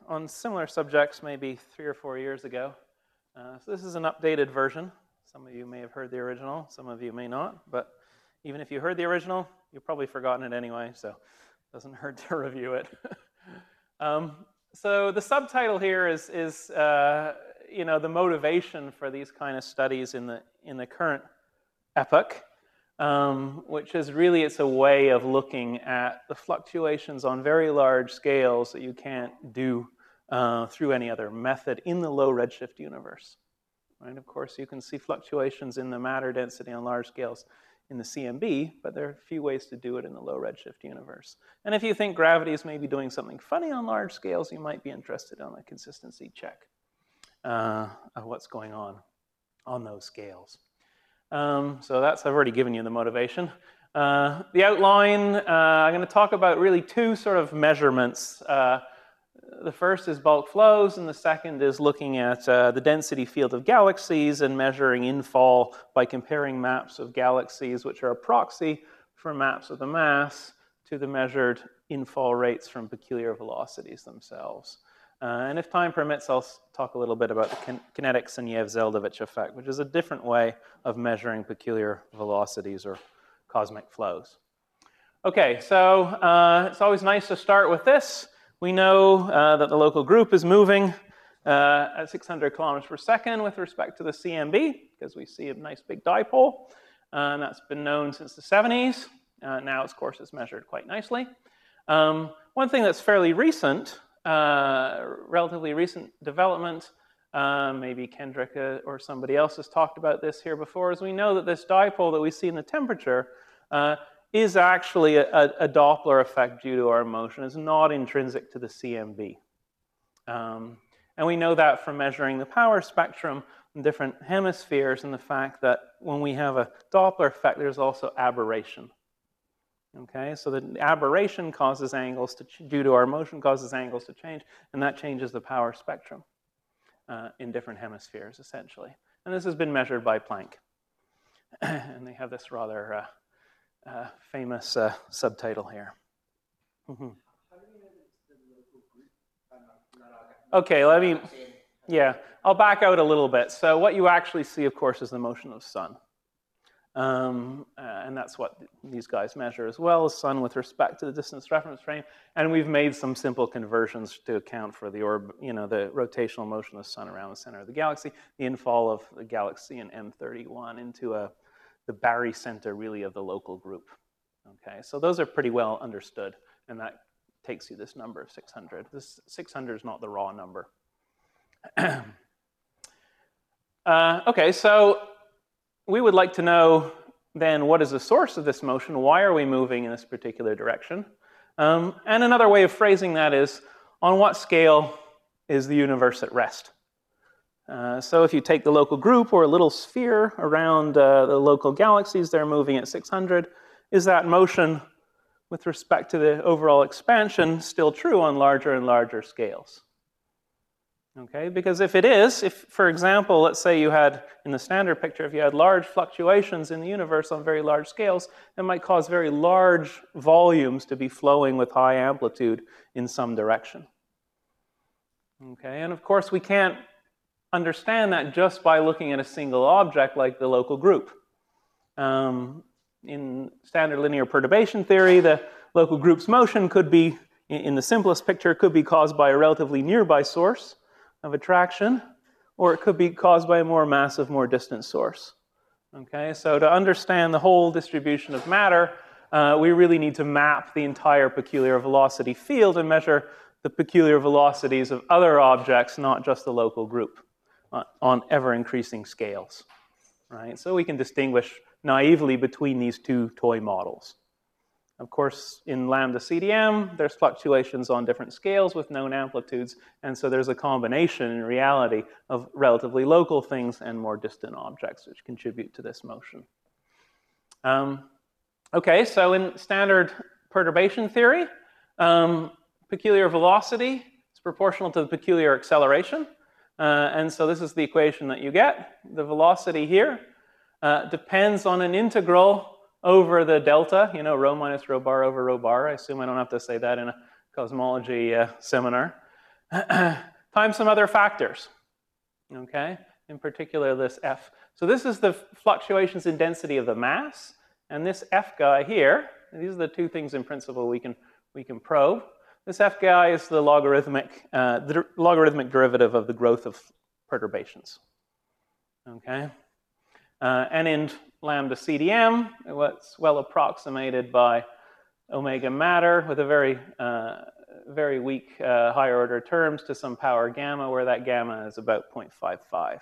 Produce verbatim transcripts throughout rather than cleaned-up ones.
on similar subjects maybe three or four years ago. Uh, so this is an updated version. Some of you may have heard the original, some of you may not, but even if you heard the original, you've probably forgotten it anyway, so it doesn't hurt to review it. um, so the subtitle here is, is uh, you know, the motivation for these kind of studies in the, in the current epoch. Um, which is really, it's a way of looking at the fluctuations on very large scales that you can't do uh, through any other method in the low redshift universe. Right? Of course, you can see fluctuations in the matter density on large scales in the C M B, but there are a few ways to do it in the low redshift universe. And if you think gravity is maybe doing something funny on large scales, you might be interested in a consistency check uh, of what's going on on those scales. Um, so that's, I've already given you the motivation. Uh, the outline, uh, I'm going to talk about really two sort of measurements. Uh, the first is bulk flows, and the second is looking at uh, the density field of galaxies and measuring infall by comparing maps of galaxies, which are a proxy for maps of the mass, to the measured infall rates from peculiar velocities themselves. Uh, and if time permits, I'll talk a little bit about the kin kinetic Sunyaev-Zeldovich effect, which is a different way of measuring peculiar velocities or cosmic flows. Okay, so uh, it's always nice to start with this. We know uh, that the local group is moving uh, at six hundred kilometers per second with respect to the C M B, because we see a nice big dipole. Uh, and that's been known since the seventies. Uh, now, of course, it's measured quite nicely. Um, one thing that's fairly recent, Uh, relatively recent development, uh, maybe Kendrick uh, or somebody else has talked about this here before, is we know that this dipole that we see in the temperature uh, is actually a, a Doppler effect due to our motion. It's not intrinsic to the C M B. Um, and we know that from measuring the power spectrum in different hemispheres, and the fact that when we have a Doppler effect, there's also aberration. Okay, so the aberration causes angles to, due to our motion, causes angles to change, and that changes the power spectrum uh, in different hemispheres, essentially. And this has been measured by Planck. And they have this rather uh, uh, famous uh, subtitle here. Mm-hmm. Okay, let me, yeah, I'll back out a little bit. So what you actually see, of course, is the motion of the sun. Um, uh, and that's what th these guys measure as well, as sun with respect to the distance reference frame. And we've made some simple conversions to account for the orb, you know, the rotational motion of the sun around the center of the galaxy, the infall of the galaxy in M thirty-one into a, the barycenter, really, of the local group. Okay, so those are pretty well understood, and that takes you this number of six hundred. This six hundred is not the raw number. uh, okay, so we would like to know then what is the source of this motion? Why are we moving in this particular direction? Um, and another way of phrasing that is, on what scale is the universe at rest? Uh, so if you take the local group or a little sphere around uh, the local galaxies, they're moving at six hundred. Is that motion with respect to the overall expansion still true on larger and larger scales? Okay, because if it is, if, for example, let's say you had, in the standard picture, if you had large fluctuations in the universe on very large scales, it might cause very large volumes to be flowing with high amplitude in some direction. Okay, and of course we can't understand that just by looking at a single object like the local group. Um, in standard linear perturbation theory, the local group's motion could be, in the simplest picture, could be caused by a relatively nearby source of attraction, or it could be caused by a more massive, more distant source. Okay, so to understand the whole distribution of matter, uh, we really need to map the entire peculiar velocity field and measure the peculiar velocities of other objects, not just the local group, uh, on ever-increasing scales. Right? So we can distinguish naively between these two toy models. Of course, in lambda C D M, there's fluctuations on different scales with known amplitudes, and so there's a combination in reality of relatively local things and more distant objects which contribute to this motion. Um, okay, so in standard perturbation theory, um, peculiar velocity is proportional to the peculiar acceleration, uh, and so this is the equation that you get. The velocity here uh, depends on an integral over the delta, you know, rho minus rho bar over rho bar. I assume I don't have to say that in a cosmology uh, seminar. times some other factors, okay? In particular, this F. So this is the fluctuations in density of the mass, and this F guy here, these are the two things in principle we can, we can probe. This F guy is the logarithmic, uh, the logarithmic derivative of the growth of perturbations, okay? Uh, and in lambda C D M, what's well approximated by omega matter with a very, uh, very weak uh, higher order terms to some power gamma, where that gamma is about zero point five five.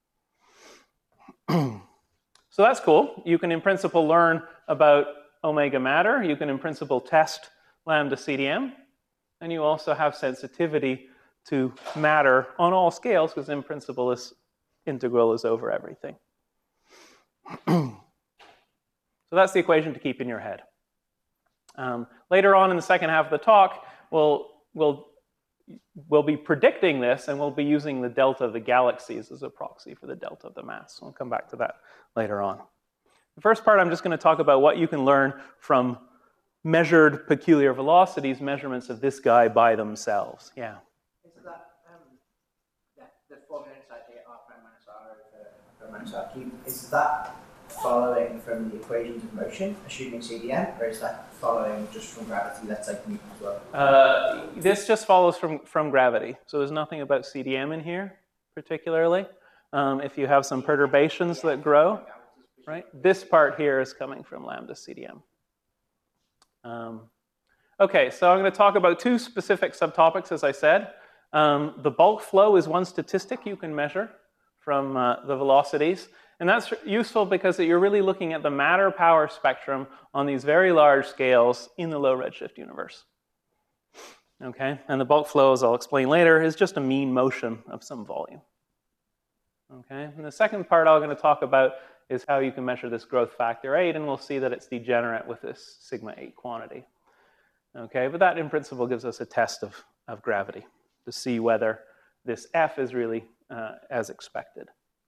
So that's cool. You can in principle learn about omega matter. You can in principle test lambda C D M. And you also have sensitivity to matter on all scales, because in principle this integral is over everything. So that's the equation to keep in your head. Um, later on in the second half of the talk, we'll, we'll, we'll be predicting this, and we'll be using the delta of the galaxies as a proxy for the delta of the mass. We'll come back to that later on. The first part, I'm just going to talk about what you can learn from measured peculiar velocities, measurements of this guy by themselves. Yeah? Is that, um, yeah, the formula inside the r prime minus r over r minus r cubed, is that following from the equations of motion, assuming C D M, or is that following just from gravity, that's like Newton as well? Uh, this just follows from, from gravity. So there's nothing about C D M in here, particularly. Um, if you have some perturbations that grow, right? This part here is coming from lambda C D M. Um, okay, so I'm going to talk about two specific subtopics, as I said. Um, the bulk flow is one statistic you can measure from uh, the velocities. And that's useful because you're really looking at the matter power spectrum on these very large scales in the low redshift universe. Okay, and the bulk flow, as I'll explain later, is just a mean motion of some volume. Okay, and the second part I'm going to talk about is how you can measure this growth factor eight, and we'll see that it's degenerate with this sigma eight quantity. Okay, but that in principle gives us a test of, of gravity to see whether this F is really uh, as expected.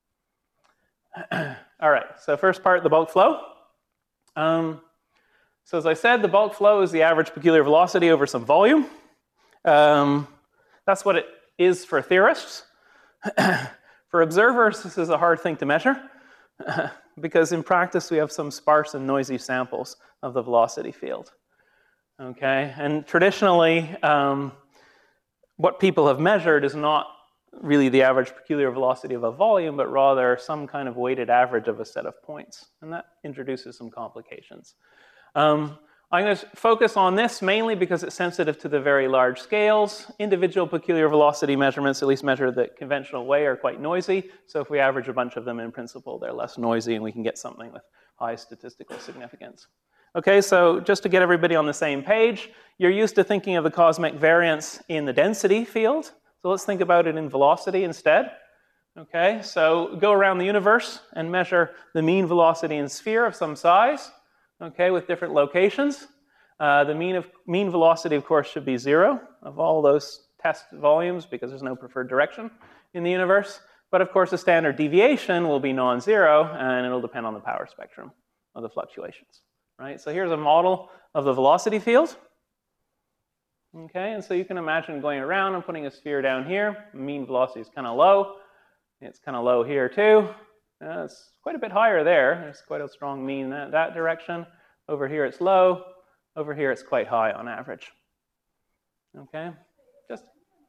All right, so first part, the bulk flow. Um, so as I said, the bulk flow is the average peculiar velocity over some volume. Um, that's what it is for theorists. For observers, this is a hard thing to measure because in practice we have some sparse and noisy samples of the velocity field. Okay, and traditionally, um, what people have measured is not really the average peculiar velocity of a volume, but rather some kind of weighted average of a set of points, and that introduces some complications. Um, I'm going to focus on this mainly because it's sensitive to the very large scales. Individual peculiar velocity measurements, at least measured the conventional way, are quite noisy. So if we average a bunch of them, in principle, they're less noisy and we can get something with high statistical significance. Okay, so just to get everybody on the same page, you're used to thinking of the cosmic variance in the density field. So let's think about it in velocity instead. Okay, so go around the universe and measure the mean velocity in sphere of some size. Okay, with different locations. Uh, the mean of mean velocity, of course, should be zero of all those test volumes because there's no preferred direction in the universe. But of course, the standard deviation will be non-zero, and it'll depend on the power spectrum of the fluctuations. Right. So here's a model of the velocity field. Okay, and so you can imagine going around and putting a sphere down here. Mean velocity is kind of low. It's kind of low here too. Uh, it's quite a bit higher there. There's quite a strong mean that, that direction. Over here it's low. Over here it's quite high on average. Okay, just.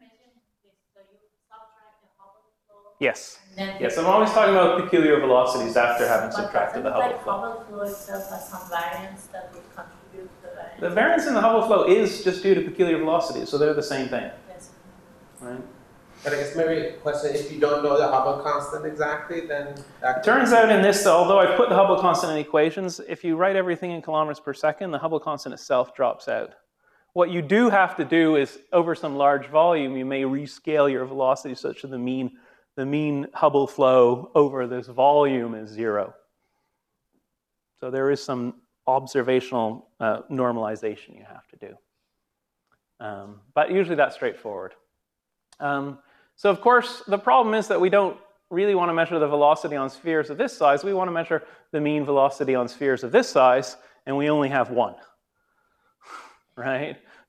Yes. Yes, I'm always talking about peculiar velocities after having subtracted the Hubble flow. Hubble flow itself has some variance that would contribute to the variance. The variance in the Hubble flow is just due to peculiar velocities, so they're the same thing. Yes. Right? But I guess maybe a question, if you don't know the Hubble constant exactly, then... It turns out in this, although I put the Hubble constant in equations, if you write everything in kilometers per second, the Hubble constant itself drops out. What you do have to do is, over some large volume, you may rescale your velocity such that the mean, the mean Hubble flow over this volume is zero. So there is some observational uh, normalization you have to do. Um, but usually that's straightforward. Um, so of course, the problem is that we don't really want to measure the velocity on spheres of this size. We want to measure the mean velocity on spheres of this size, and we only have one, right?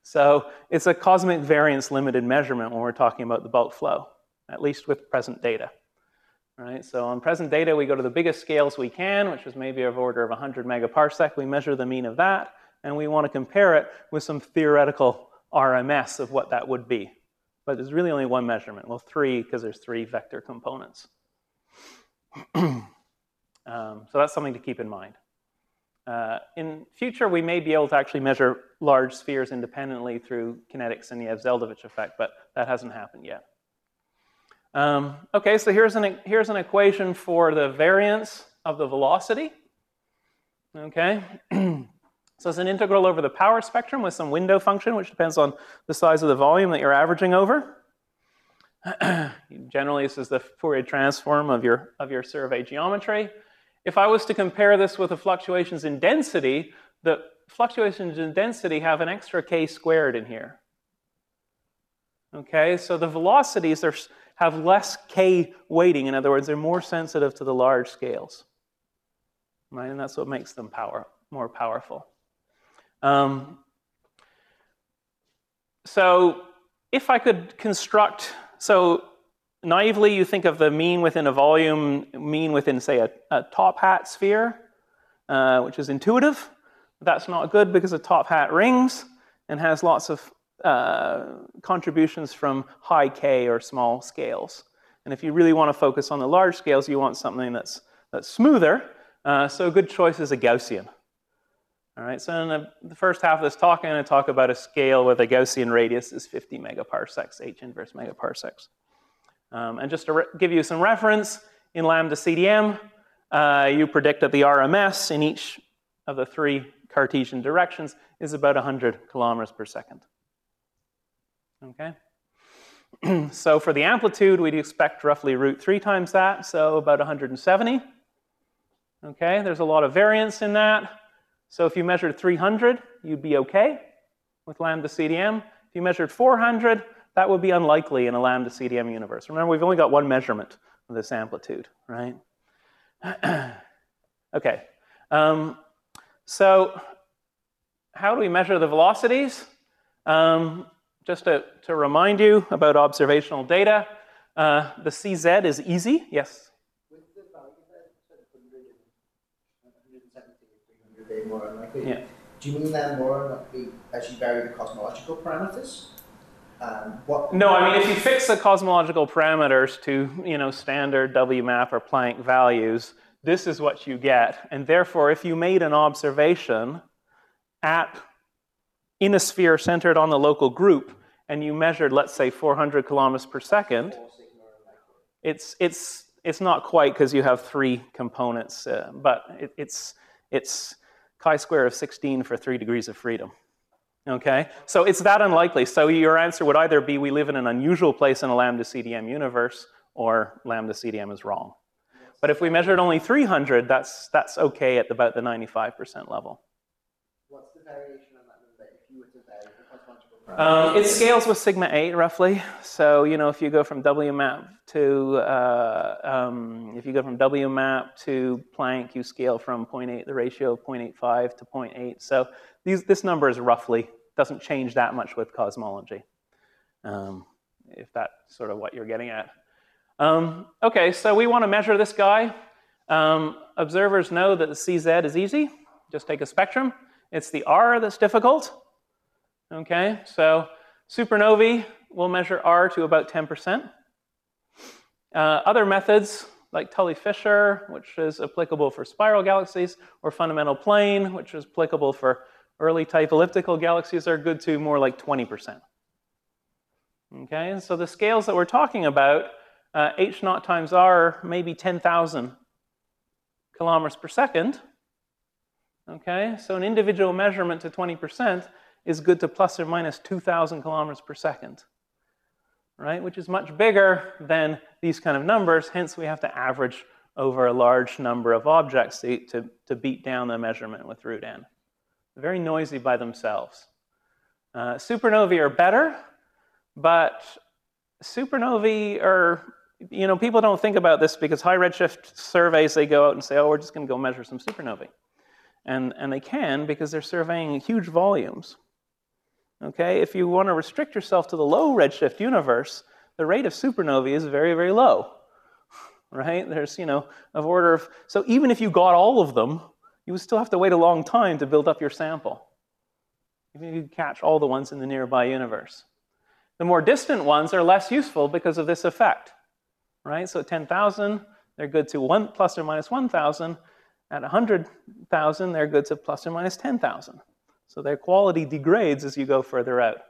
So it's a cosmic variance limited measurement when we're talking about the bulk flow, at least with present data. Right? So on present data, we go to the biggest scales we can, which is maybe of order of one hundred megaparsec. We measure the mean of that, and we want to compare it with some theoretical R M S of what that would be. But there's really only one measurement. Well, three, because there's three vector components. um, so that's something to keep in mind. Uh, in future, we may be able to actually measure large spheres independently through kinetics and the Evzeldovich effect, but that hasn't happened yet. Um, okay, so here's an, here's an equation for the variance of the velocity. Okay, so it's an integral over the power spectrum with some window function, which depends on the size of the volume that you're averaging over. Generally, this is the Fourier transform of your, of your survey geometry. If I was to compare this with the fluctuations in density, the fluctuations in density have an extra k squared in here. Okay, so the velocities are, have less k weighting. In other words, they're more sensitive to the large scales. Right, and that's what makes them power, more powerful. Um, so if I could construct, so naively you think of the mean within a volume, mean within, say, a, a top hat sphere, uh, which is intuitive. That's not good because a top hat rings and has lots of uh, contributions from high k or small scales. And if you really want to focus on the large scales, you want something that's, that's smoother. Uh, so a good choice is a Gaussian. All right, so in the, the first half of this talk, I'm going to talk about a scale where the Gaussian radius is fifty megaparsecs, h inverse megaparsecs. Um, and just to give you some reference, in lambda C D M, uh, you predict that the R M S in each of the three Cartesian directions is about one hundred kilometers per second. Okay? So for the amplitude, we'd expect roughly root three times that, so about one hundred seventy. Okay, there's a lot of variance in that. So if you measured three hundred, you'd be okay with lambda C D M. If you measured four hundred, that would be unlikely in a lambda C D M universe. Remember, we've only got one measurement of this amplitude, right? Okay, um, so how do we measure the velocities? Um, just to, to remind you about observational data, uh, the C Z is easy, yes? With the value that one hundred and one hundred seventy, three hundred being more unlikely, Yeah. do you mean then more unlikely as you vary the cosmological parameters? Um, what No, I mean, if you fix the cosmological parameters to, you know, standard W map or Planck values, this is what you get. And therefore, if you made an observation at, in a sphere centered on the local group, and you measured, let's say, four hundred kilometers per second, it's, it's, it's not quite because you have three components, uh, but it, it's, it's chi-square of sixteen for three degrees of freedom. Okay, so it's that unlikely. So your answer would either be we live in an unusual place in a lambda C D M universe, or lambda C D M is wrong. But if we measured only three hundred, that's, that's okay at about the ninety-five percent level. What's the variation on that number if you were to vary the cosmological parameters? Um, it scales with sigma eight roughly. So, you know, if you go from W map to, uh, um, if you go from W map to Planck, you scale from zero point eight, the ratio of zero point eight five to zero point eight. So these, this number is roughly, doesn't change that much with cosmology, um, if that's sort of what you're getting at. Um, okay, so we want to measure this guy. Um, observers know that the C Z is easy. Just take a spectrum. It's the R that's difficult. Okay, so supernovae will measure R to about ten percent. Uh, other methods, like Tully-Fisher, which is applicable for spiral galaxies, or fundamental plane, which is applicable for early type elliptical galaxies, are good to more like twenty percent. Okay, and so the scales that we're talking about, uh, h naught times r, maybe ten thousand kilometers per second. Okay, so an individual measurement to twenty percent is good to plus or minus two thousand kilometers per second, right? Which is much bigger than these kind of numbers, hence we have to average over a large number of objects to, to, to beat down the measurement with root n. Very noisy by themselves. Uh, supernovae are better, but supernovae are, you know, people don't think about this because high redshift surveys, they go out and say, oh, we're just going to go measure some supernovae. And, and they can because they're surveying huge volumes. Okay, if you want to restrict yourself to the low redshift universe, the rate of supernovae is very, very low, right? There's, you know, of order of, so even if you got all of them, you would still have to wait a long time to build up your sample, even if you catch all the ones in the nearby universe. The more distant ones are less useful because of this effect, right? So at ten thousand, they're good to one plus or minus one thousand. At one hundred thousand, they're good to plus or minus ten thousand. So their quality degrades as you go further out.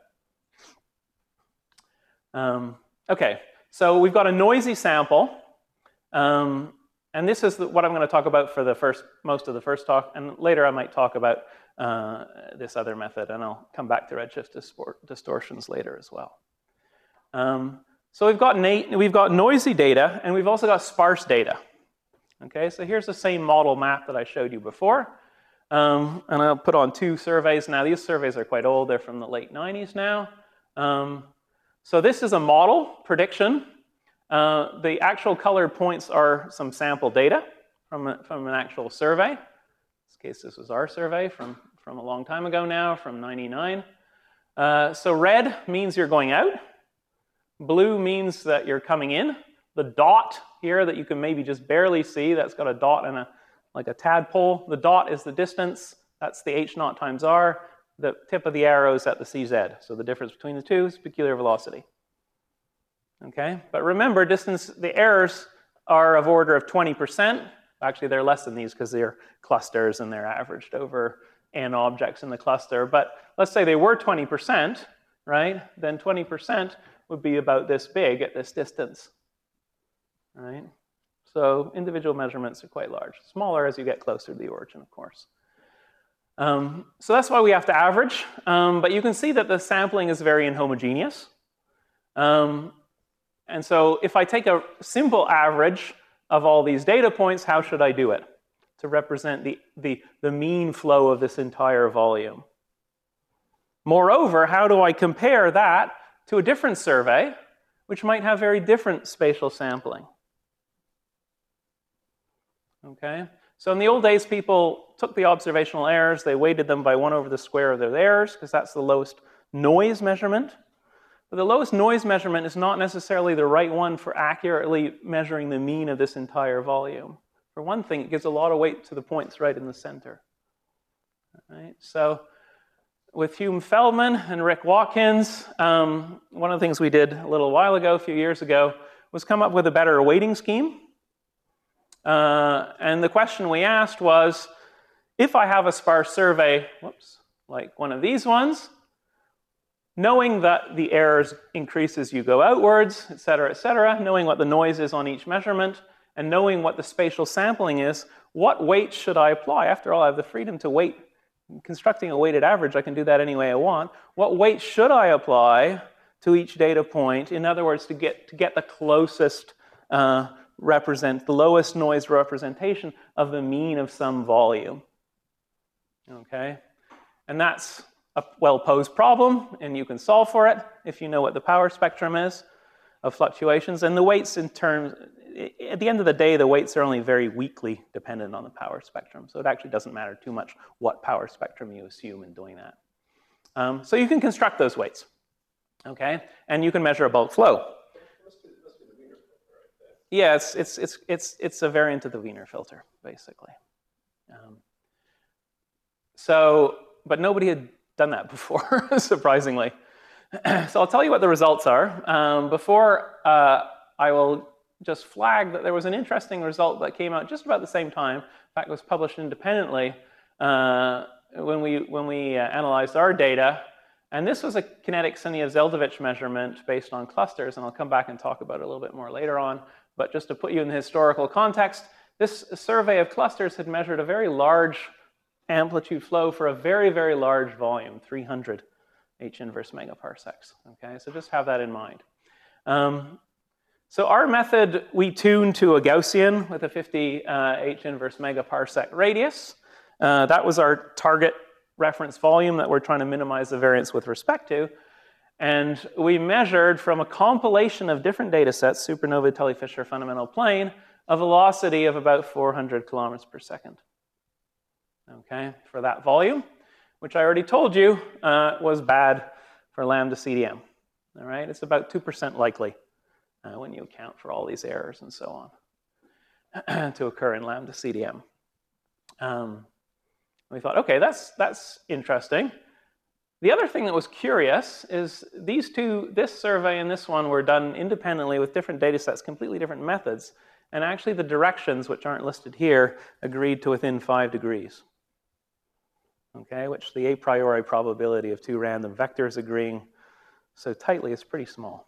Um, okay, so we've got a noisy sample. Um, and this is the, what I'm going to talk about for the first, most of the first talk. And later I might talk about uh, this other method. And I'll come back to redshift distortions later as well. Um, so we've got, we've got noisy data, and we've also got sparse data. Okay, so here's the same model map that I showed you before. Um, and I'll put on two surveys. Now, these surveys are quite old. They're from the late nineties now. Um, so this is a model prediction. Uh, the actual colored points are some sample data from, a, from an actual survey. In this case, this was our survey from, from a long time ago now, from ninety-nine. Uh, so red means you're going out. Blue means that you're coming in. The dot here that you can maybe just barely see, that's got a dot and a like a tadpole. The dot is the distance. That's the h naught times r. The tip of the arrow is at the c z. So the difference between the two is peculiar velocity. Okay, but remember, distance, the errors are of order of twenty percent. Actually, they're less than these because they're clusters and they're averaged over n objects in the cluster. But let's say they were twenty percent, right? Then twenty percent would be about this big at this distance, right? So individual measurements are quite large. Smaller as you get closer to the origin, of course. Um, so that's why we have to average. Um, but you can see that the sampling is very inhomogeneous. Um, and so if I take a simple average of all these data points, how should I do it to represent the, the, the mean flow of this entire volume? Moreover, how do I compare that to a different survey, which might have very different spatial sampling? Okay, so in the old days, people took the observational errors, they weighted them by one over the square of their errors, because that's the lowest noise measurement. But the lowest noise measurement is not necessarily the right one for accurately measuring the mean of this entire volume. For one thing, it gives a lot of weight to the points right in the center. All right, so with Hume Feldman and Rick Watkins, um, one of the things we did a little while ago, a few years ago, was come up with a better weighting scheme. Uh, and the question we asked was, if I have a sparse survey, whoops, like one of these ones, knowing that the errors increase as you go outwards, et cetera, et cetera, knowing what the noise is on each measurement, and knowing what the spatial sampling is, what weight should I apply? After all, I have the freedom to weight. Constructing a weighted average, I can do that any way I want. What weight should I apply to each data point? In other words, to get, to get the closest uh, represent the lowest noise representation of the mean of some volume. Okay, and that's a well-posed problem, and you can solve for it if you know what the power spectrum is of fluctuations. And the weights in terms, at the end of the day, the weights are only very weakly dependent on the power spectrum. So it actually doesn't matter too much what power spectrum you assume in doing that. Um, so you can construct those weights, okay, and you can measure a bulk flow. Yeah, it's, it's, it's, it's, it's a variant of the Wiener filter, basically. Um, so, but nobody had done that before, surprisingly. So I'll tell you what the results are. Um, before, uh, I will just flag that there was an interesting result that came out just about the same time. In fact, it was published independently uh, when we, when we uh, analyzed our data. And this was a kinetic Synia-Zeldovich measurement based on clusters, and I'll come back and talk about it a little bit more later on. But just to put you in the historical context, this survey of clusters had measured a very large amplitude flow for a very, very large volume, three hundred H inverse megaparsecs. Okay, so just have that in mind. Um, so our method, we tuned to a Gaussian with a fifty uh, H inverse megaparsec radius. Uh, that was our target reference volume that we're trying to minimize the variance with respect to. And we measured from a compilation of different data sets, supernova, Tully-Fisher, fundamental plane, a velocity of about four hundred kilometers per second. Okay, for that volume, which I already told you uh, was bad for lambda C D M. All right, it's about two percent likely uh, when you account for all these errors and so on to occur in lambda C D M. Um, we thought, okay, that's, that's interesting. The other thing that was curious is these two, this survey and this one were done independently with different data sets, completely different methods. And actually the directions, which aren't listed here, agreed to within five degrees. Okay, which the a priori probability of two random vectors agreeing so tightly is pretty small.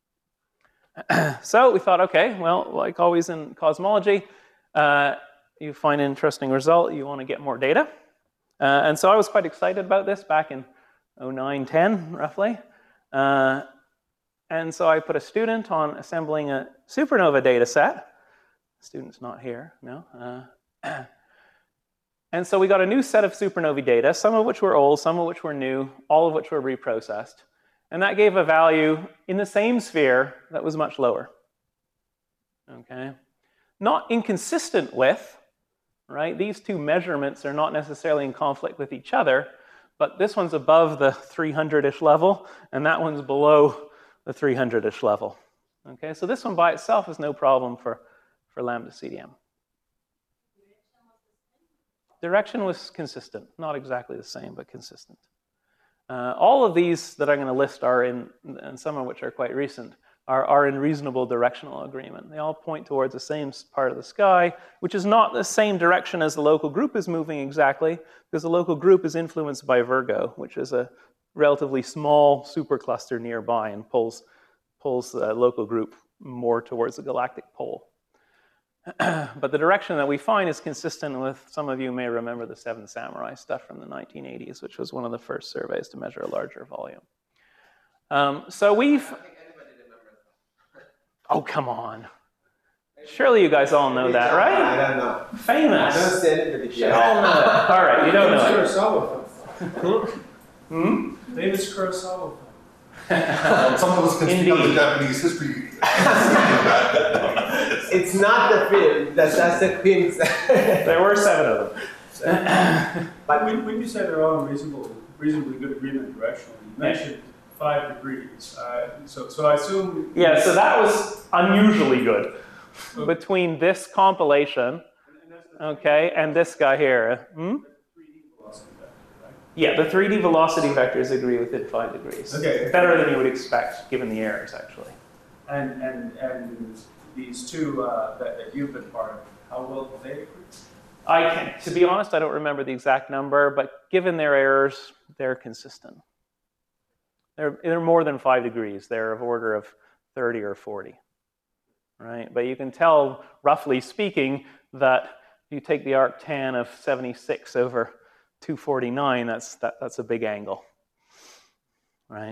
So we thought, okay, well, like always in cosmology, uh, you find an interesting result, you want to get more data. Uh, and so I was quite excited about this back in oh nine, ten, roughly. Uh, and so I put a student on assembling a supernova data set. The student's not here, no. Uh, and so we got a new set of supernovae data, some of which were old, some of which were new, all of which were reprocessed. And that gave a value in the same sphere that was much lower. Okay? Not inconsistent with, right? These two measurements are not necessarily in conflict with each other, but this one's above the three hundred-ish level, and that one's below the three hundred-ish level. Okay, so this one by itself is no problem for, for lambda C D M. Direction was consistent, not exactly the same, but consistent. Uh, all of these that I'm going to list are in, and some of which are quite recent, are, are in reasonable directional agreement. They all point towards the same part of the sky, which is not the same direction as the local group is moving exactly, because the local group is influenced by Virgo, which is a relatively small supercluster nearby and pulls, pulls the local group more towards the galactic pole. But the direction that we find is consistent with, some of you may remember the Seven Samurai stuff from the nineteen eighties, which was one of the first surveys to measure a larger volume. Um, so we've... Oh, come on. Surely you guys all know that, right? I don't know. Famous. I don't see anybody You should all know that. All right, you don't know it. Kurosawa film. Hmm? Famous Kurosawa film. Some of us can speak on the Indeed. Japanese history. It's not the film, that's, that's the films. There were seven of them. But when, when you say they're all in reasonable, reasonably good agreement directionally, you mentioned five degrees. Uh, so, so I assume. Yeah, so that was unusually good between this compilation, okay, and this guy here. Hmm? three D velocity vector, right? Yeah, the three D velocity vectors agree within five degrees. Okay. Better than you would expect, given the errors, actually. And and and these two uh, that, that you've been part of, how well do they agree? I can, to be honest, I don't remember the exact number, but given their errors, they're consistent. They're, they're more than five degrees. They're of order of thirty or forty, right? But you can tell, roughly speaking, that if you take the arctan of seventy-six over two forty-nine, that's, that, that's a big angle, right?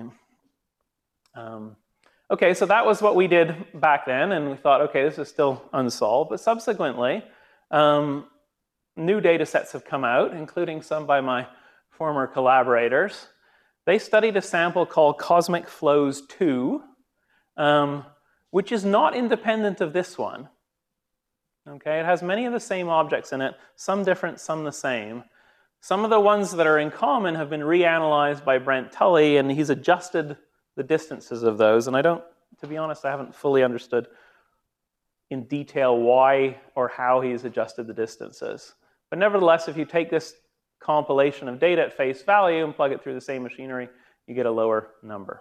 Um, okay, so that was what we did back then, and we thought, okay, this is still unsolved. But subsequently, um, new data sets have come out, including some by my former collaborators. They studied a sample called Cosmic Flows two, um, which is not independent of this one. Okay, it has many of the same objects in it, some different, some the same. Some of the ones that are in common have been reanalyzed by Brent Tully, and he's adjusted the distances of those. And I don't, to be honest, I haven't fully understood in detail why or how he's adjusted the distances. But nevertheless, if you take this compilation of data at face value and plug it through the same machinery, you get a lower number.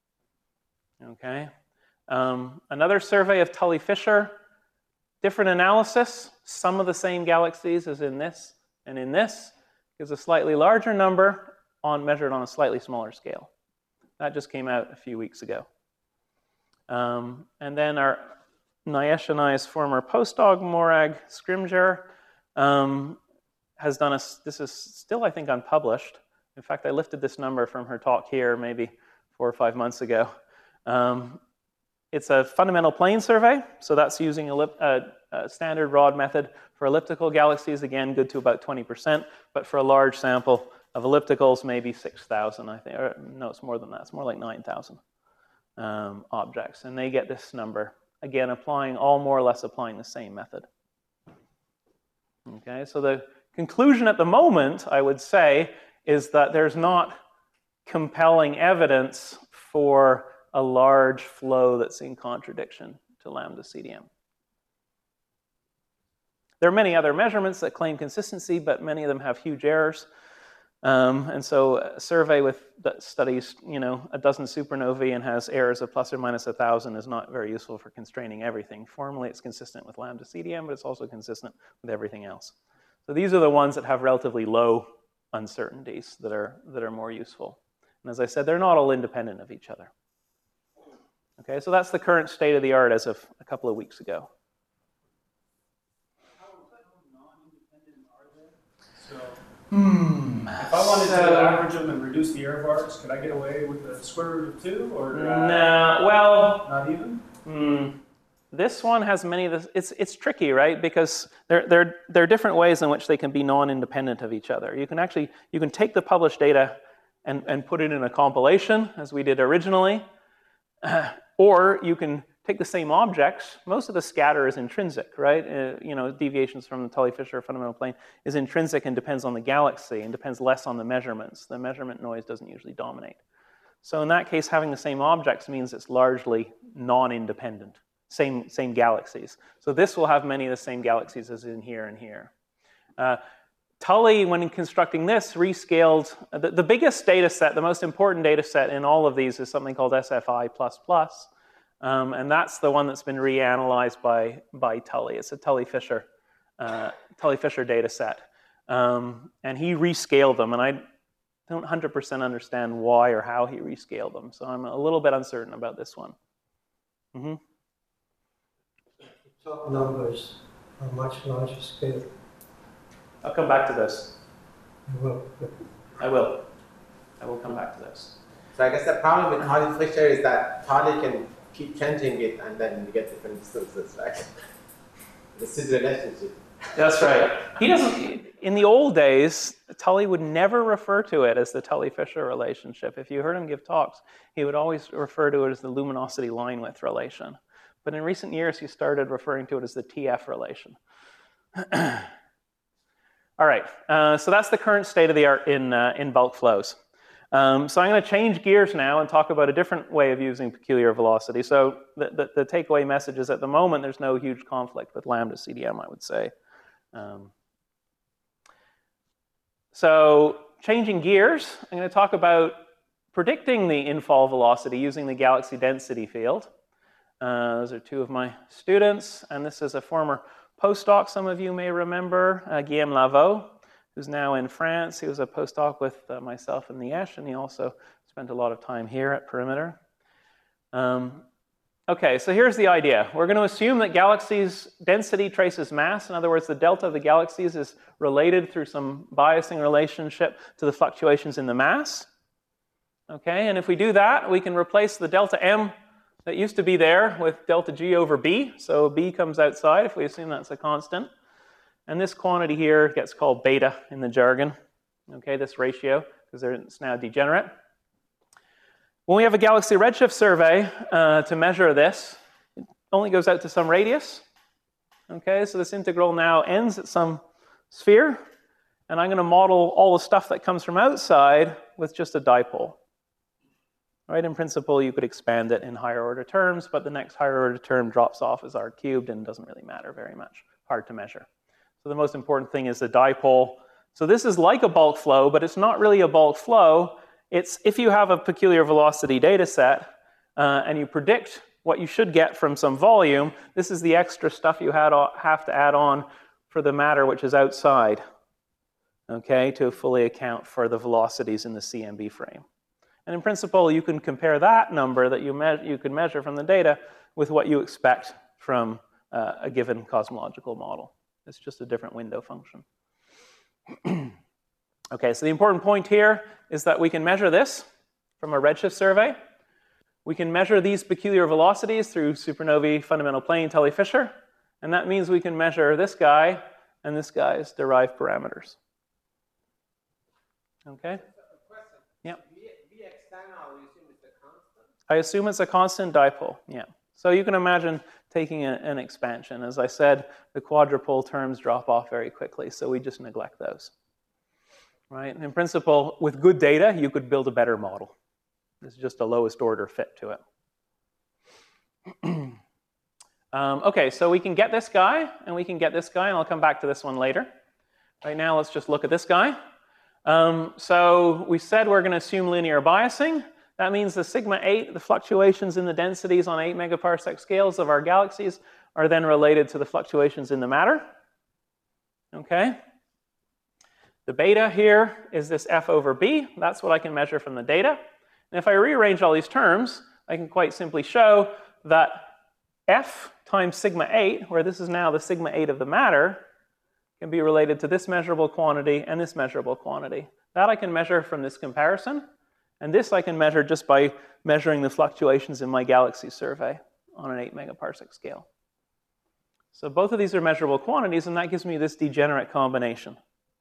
Okay. Um, another survey of Tully-Fisher, different analysis, some of the same galaxies as in this and in this, gives a slightly larger number on measured on a slightly smaller scale. That just came out a few weeks ago. Um, and then our Nayesh and I's former postdoc, Morag Scrimgeour, um, has done a, this is still, I think, unpublished. In fact, I lifted this number from her talk here maybe four or five months ago. Um, it's a fundamental plane survey, so that's using a, a, a standard rod method for elliptical galaxies, again, good to about twenty percent, but for a large sample of ellipticals, maybe six thousand, I think, or no, it's more than that, it's more like nine thousand um, objects, and they get this number, again, applying, all more or less applying the same method. Okay, so the conclusion at the moment, I would say, is that there's not compelling evidence for a large flow that's in contradiction to lambda C D M. There are many other measurements that claim consistency, but many of them have huge errors. Um, and so a survey with that studies, you know, a dozen supernovae and has errors of plus or minus a thousand is not very useful for constraining everything. Formally, it's consistent with lambda C D M, but it's also consistent with everything else. So these are the ones that have relatively low uncertainties that are, that are more useful. And as I said, they're not all independent of each other. Okay, so that's the current state of the art as of a couple of weeks ago. How non-independent are they? So Hmm. if I wanted So- to average them and reduce the error bars, could I get away with the square root of two, or uh, No, well, not even? hmm, this one has many of the, it's, it's tricky, right? Because there, there, there are different ways in which they can be non-independent of each other. You can actually, you can take the published data and, and put it in a compilation, as we did originally, or you can take the same objects. Most of the scatter is intrinsic, right? Uh, you know, deviations from the Tully-Fisher fundamental plane is intrinsic and depends on the galaxy and depends less on the measurements. The measurement noise doesn't usually dominate. So in that case, having the same objects means it's largely non-independent, same, same galaxies. So this will have many of the same galaxies as in here and here. Uh, Tully, when constructing this, rescaled, the, the biggest data set, the most important data set in all of these is something called S F I plus plus. Um, and that's the one that's been reanalyzed by, by Tully. It's a Tully-Fisher uh, Tully-Fisher data set. Um, and he rescaled them, and I don't one hundred percent understand why or how he rescaled them. So I'm a little bit uncertain about this one. Mm-hmm. Top numbers are much larger scale. I'll come back to this. Well, I will. I will come back to this. So I guess the problem with Tully-Fisher is that Tully can keep changing it and then you get different distances, right? This is the relationship. That's right. He doesn't, in the old days, Tully would never refer to it as the Tully-Fisher relationship. If you heard him give talks, he would always refer to it as the luminosity line width relation. But in recent years, he started referring to it as the T F relation. All right, uh, so that's the current state of the art in, uh, in bulk flows. Um, so I'm going to change gears now and talk about a different way of using peculiar velocity. So the, the, the takeaway message is at the moment, there's no huge conflict with lambda C D M, I would say. Um, so changing gears, I'm going to talk about predicting the infall velocity using the galaxy density field. Uh, those are two of my students, and this is a former postdoc, some of you may remember, uh, Guillaume Lavaux, who's now in France. He was a postdoc with uh, myself and Niesh, and he also spent a lot of time here at Perimeter. Um, okay, so here's the idea. We're going to assume that galaxies' density traces mass. In other words, the delta of the galaxies is related through some biasing relationship to the fluctuations in the mass. Okay, and if we do that, we can replace the delta M that used to be there with delta G over B. So B comes outside if we assume that's a constant. And this quantity here gets called beta in the jargon. Okay, this ratio, because it's now degenerate. When we have a galaxy redshift survey uh, to measure this, it only goes out to some radius. Okay, so this integral now ends at some sphere. And I'm going to model all the stuff that comes from outside with just a dipole. Right, in principle, you could expand it in higher order terms, but the next higher order term drops off as r cubed and doesn't really matter very much. Hard to measure. So the most important thing is the dipole. So this is like a bulk flow, but it's not really a bulk flow. It's if you have a peculiar velocity data set uh, and you predict what you should get from some volume, this is the extra stuff you had, have to add on for the matter which is outside, okay, to fully account for the velocities in the C M B frame. And in principle, you can compare that number that you, me you can measure from the data with what you expect from uh, a given cosmological model. It's just a different window function. Okay, so the important point here is that we can measure this from a redshift survey. We can measure these peculiar velocities through supernovae fundamental plane Tully-Fisher. And that means we can measure this guy and this guy's derived parameters. Okay? Yeah. I assume it's a constant dipole, yeah. So you can imagine taking a, an expansion. As I said, the quadrupole terms drop off very quickly, so we just neglect those. right? And in principle, with good data, you could build a better model. This is just a lowest order fit to it. um, okay, so we can get this guy, and we can get this guy, and I'll come back to this one later. Right now, let's just look at this guy. Um, so we said we're going to assume linear biasing. That means the sigma eight, the fluctuations in the densities on eight megaparsec scales of our galaxies are then related to the fluctuations in the matter. Okay? The beta here is this F over B. That's what I can measure from the data. And if I rearrange all these terms, I can quite simply show that F times sigma eight, where this is now the sigma eight of the matter, can be related to this measurable quantity and this measurable quantity. That I can measure from this comparison. And this I can measure just by measuring the fluctuations in my galaxy survey on an eight megaparsec scale. So both of these are measurable quantities, and that gives me this degenerate combination.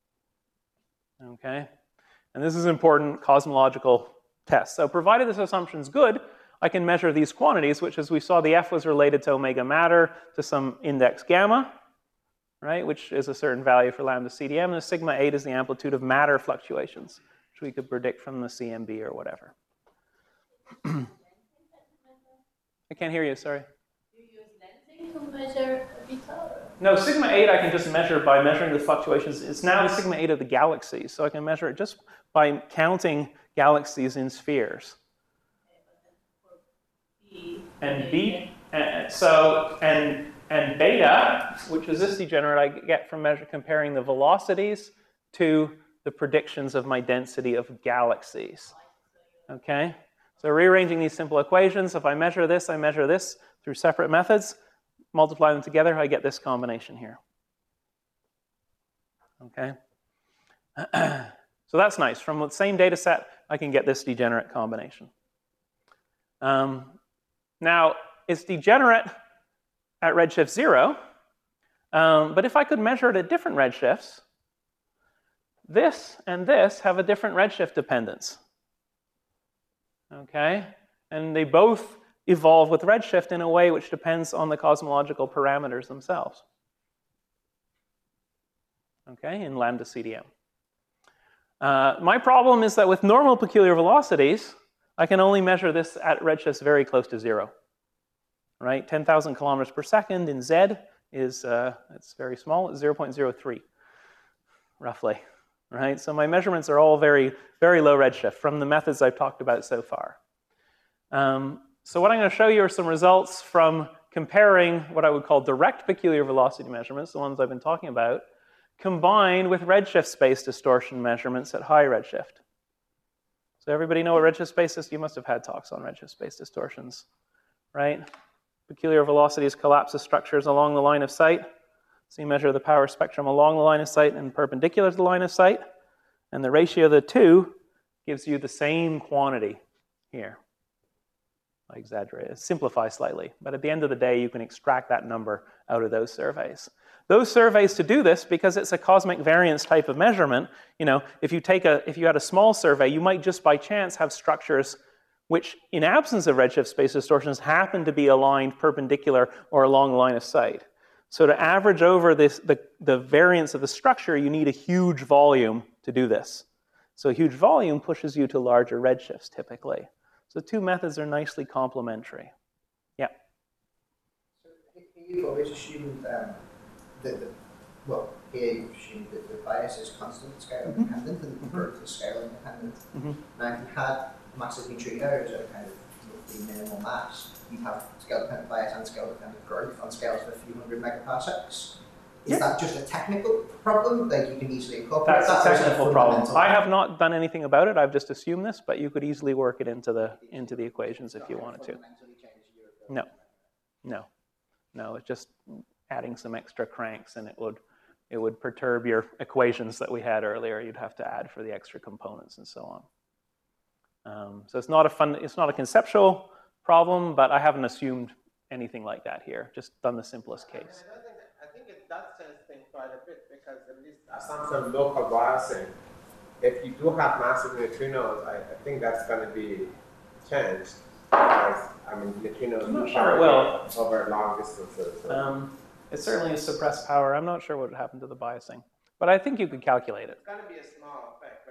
Okay? And this is an important cosmological test. So provided this assumption is good, I can measure these quantities, which, as we saw, the F was related to omega matter to some index gamma, right, which is a certain value for lambda C D M, and the sigma eight is the amplitude of matter fluctuations, which we could predict from the C M B or whatever. I can't hear you, sorry. Do you use lensing to measure beta? No, sigma eight I can just measure by measuring the fluctuations. It's now the sigma eight of the galaxy, so I can measure it just by counting galaxies in spheres. And B, and so, and, and beta, which is this degenerate I get from measure, comparing the velocities to the predictions of my density of galaxies. Okay? So rearranging these simple equations, if I measure this, I measure this through separate methods, multiply them together, I get this combination here. Okay? So that's nice. From the same data set, I can get this degenerate combination. Um, now, it's degenerate at redshift zero, um, but if I could measure it at different redshifts, this and this have a different redshift dependence. Okay? And they both evolve with redshift in a way which depends on the cosmological parameters themselves. Okay? In lambda C D M. Uh, my problem is that with normal peculiar velocities, I can only measure this at redshifts very close to zero. Right? ten thousand kilometers per second in Z is, uh, it's very small, it's zero point zero three, roughly. Right? So my measurements are all very, very low redshift from the methods I've talked about so far. Um, so what I'm going to show you are some results from comparing what I would call direct peculiar velocity measurements, the ones I've been talking about, combined with redshift space distortion measurements at high redshift. So everybody know what redshift space is? You must have had talks on redshift space distortions, right? Peculiar velocities collapses structures along the line of sight. So you measure the power spectrum along the line of sight and perpendicular to the line of sight. And the ratio of the two gives you the same quantity here. I exaggerate, simplify slightly. But at the end of the day, you can extract that number out of those surveys. Those surveys, to do this, because it's a cosmic variance type of measurement, you know, if you take a, if you had a small survey, you might just by chance have structures which, in absence of redshift space distortions, happen to be aligned perpendicular or along the line of sight. So to average over this, the, the variance of the structure, you need a huge volume to do this. So a huge volume pushes you to larger redshifts, typically. So the two methods are nicely complementary. Yeah? So here you've always assumed um, that the, well, here you've assumed that the bias is constant scale Mm-hmm. independent and the growth is scale independent. Mm-hmm. Now, if you had massive neutrinos at kind of roughly minimal mass, you have scale-dependent bias and scale-dependent growth on scales of a few hundred megaparsecs. Is Yeah. that just a technical problem? Like you can easily incorporate That's that? a or is it technical problem. fundamental? I have not done anything about it. I've just assumed this, but you could easily work it into the into the equations if you wanted to. Fundamentally change your No, no, no. It's just adding some extra cranks, and it would it would perturb your equations that we had earlier. You'd have to add for the extra components and so on. Um, so it's not a fun. It's not a conceptual problem, but I haven't assumed anything like that here. Just done the simplest case. I, don't think that, I think it does change things quite a bit because at least assumption of local biasing, if you do have massive neutrinos, I, I think that's going to be changed. Because, I mean, neutrinos I'm not do sure it will. over long distances. So. Um, it certainly is suppressed power. I'm not sure what would happen to the biasing, but I think you could calculate it. It's going to be a small effect,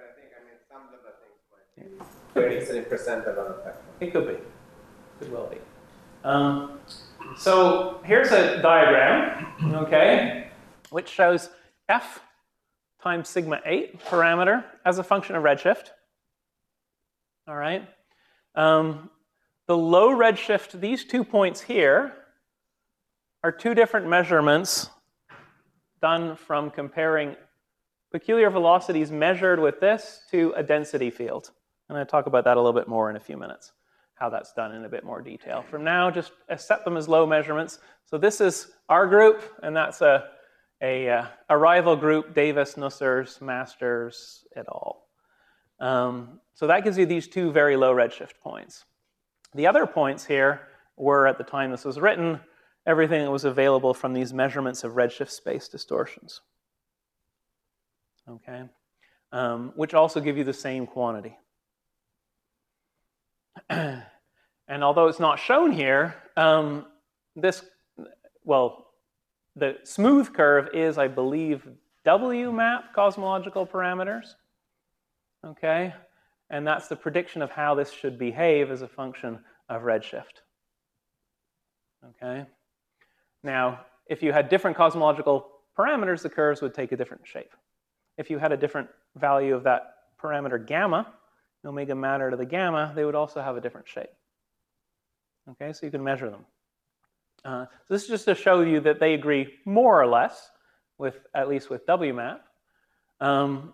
twenty percent of an effect. It could be. Could well be. Um, so here's a diagram, okay, which shows f times sigma eight parameter as a function of redshift. All right. Um, the low redshift, these two points here, are two different measurements done from comparing peculiar velocities measured with this to a density field. And I'll talk about that a little bit more in a few minutes, how that's done in a bit more detail. From now, just accept them as low measurements. So this is our group, and that's a, a, uh, a rival group, Davis, Nussers, Masters, et al. Um, so that gives you these two very low redshift points. The other points here were, at the time this was written, everything that was available from these measurements of redshift space distortions. Okay, um, which also give you the same quantity. And although it's not shown here, um, this, well, the smooth curve is, I believe, W map cosmological parameters. Okay, and that's the prediction of how this should behave as a function of redshift. Okay, now if you had different cosmological parameters, the curves would take a different shape. If you had a different value of that parameter gamma, omega matter to the gamma, they would also have a different shape. Okay, so you can measure them. Uh, so this is just to show you that they agree more or less with, at least with W map. Um,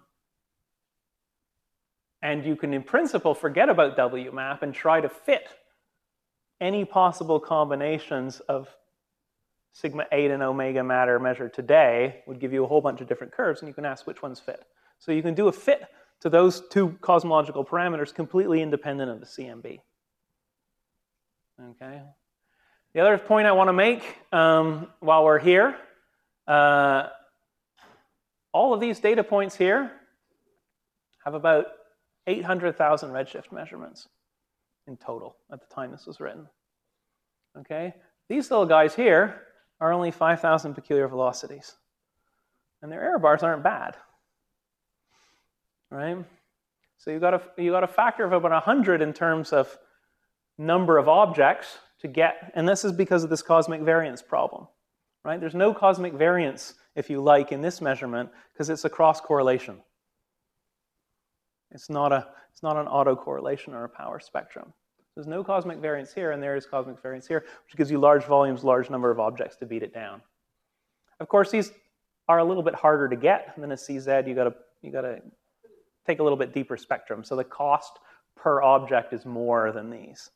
and you can, in principle, forget about W map and try to fit any possible combinations of sigma eight and omega matter measured today would give you a whole bunch of different curves, and you can ask which ones fit. So you can do a fit to those two cosmological parameters completely independent of the C M B. Okay. The other point I want to make um, while we're here, uh, all of these data points here have about eight hundred thousand redshift measurements in total at the time this was written. Okay. These little guys here are only five thousand peculiar velocities. And their error bars aren't bad. Right? So you got a, you got a factor of about one hundred in terms of number of objects to get, and this is because of this cosmic variance problem. Right? There's no cosmic variance, if you like, in this measurement because it's a cross correlation. It's not a, it's not an autocorrelation or a power spectrum. There's no cosmic variance here, and there is cosmic variance here, which gives you large volumes, large number of objects to beat it down. Of course, these are a little bit harder to get than a C Z. You got to you got to take a little bit deeper spectrum, so the cost per object is more than these.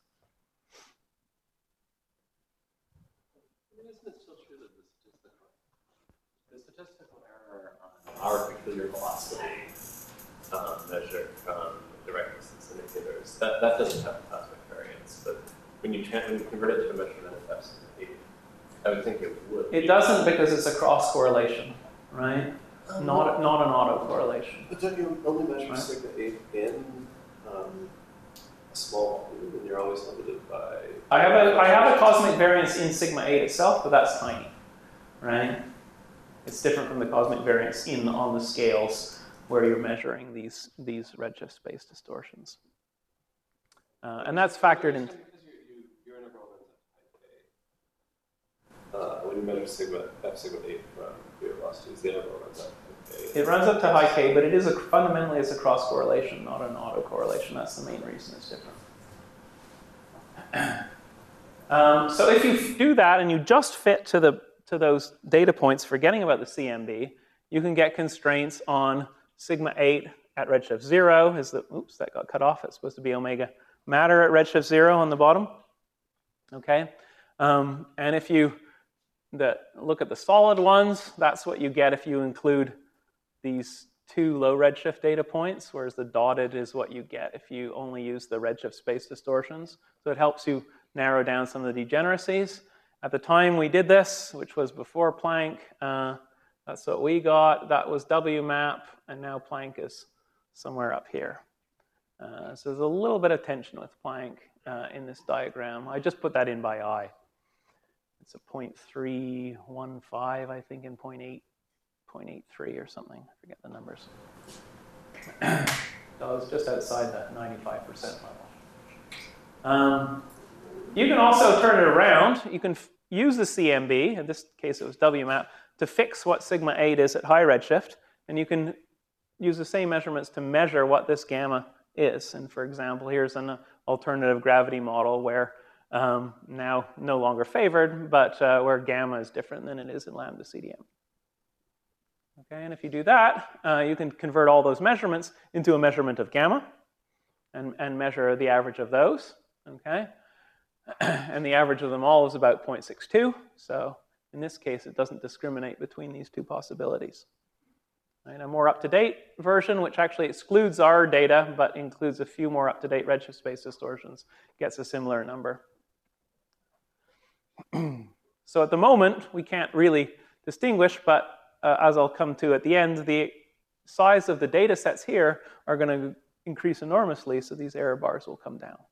Isn't it still true that the statistical, the statistical error on our peculiar velocity um, measure um, direct distance indicators, that, that doesn't have cosmic variance, but when you, when you convert it to a measurement of F sigma eight, I would think it would. It doesn't because it's a cross correlation, right? Um, not, not an autocorrelation. But don't you only measure right? sigma eight in um, a small volume, and you're always limited by... I have a, I have a cosmic variance in sigma eight itself, but that's tiny, right? It's different from the cosmic variance in on the scales where you're measuring these, these redshift space distortions. Uh, and that's factored in. Your integral runs at high K. Uh, when you measure sigma, F sigma eight from your velocities, the integral runs at high K. It runs up to high K, but it is a, fundamentally it's a cross correlation, not an autocorrelation. That's the main reason it's different. um, so if you do that and you just fit to, the, to those data points, forgetting about the C M B, you can get constraints on sigma eight at redshift zero. Is the, oops, that got cut off. It's supposed to be omega matter at redshift zero on the bottom. Okay, um, and if you the, look at the solid ones, that's what you get if you include these two low redshift data points, whereas the dotted is what you get if you only use the redshift space distortions. So it helps you narrow down some of the degeneracies. At the time we did this, which was before Planck, uh, that's what we got. That was W map, and now Planck is somewhere up here. Uh, so there's a little bit of tension with Planck uh, in this diagram. I just put that in by eye. It's a zero point three one five, I think, and zero point eight, zero point eight three or something. I forget the numbers. So it's just outside that ninety-five percent level. Um, you can also turn it around. You can f use the C M B, in this case it was W map, to fix what sigma eight is at high redshift, and you can use the same measurements to measure what this gamma is. And for example, here's an alternative gravity model where um, now no longer favored, but uh, where gamma is different than it is in lambda C D M. Okay, and if you do that, uh, you can convert all those measurements into a measurement of gamma and, and measure the average of those. Okay, and the average of them all is about zero point six two. So in this case, it doesn't discriminate between these two possibilities. Right, a more up-to-date version, which actually excludes our data, but includes a few more up-to-date redshift space distortions, gets a similar number. So at the moment, we can't really distinguish, but uh, as I'll come to at the end, the size of the data sets here are going to increase enormously, so these error bars will come down.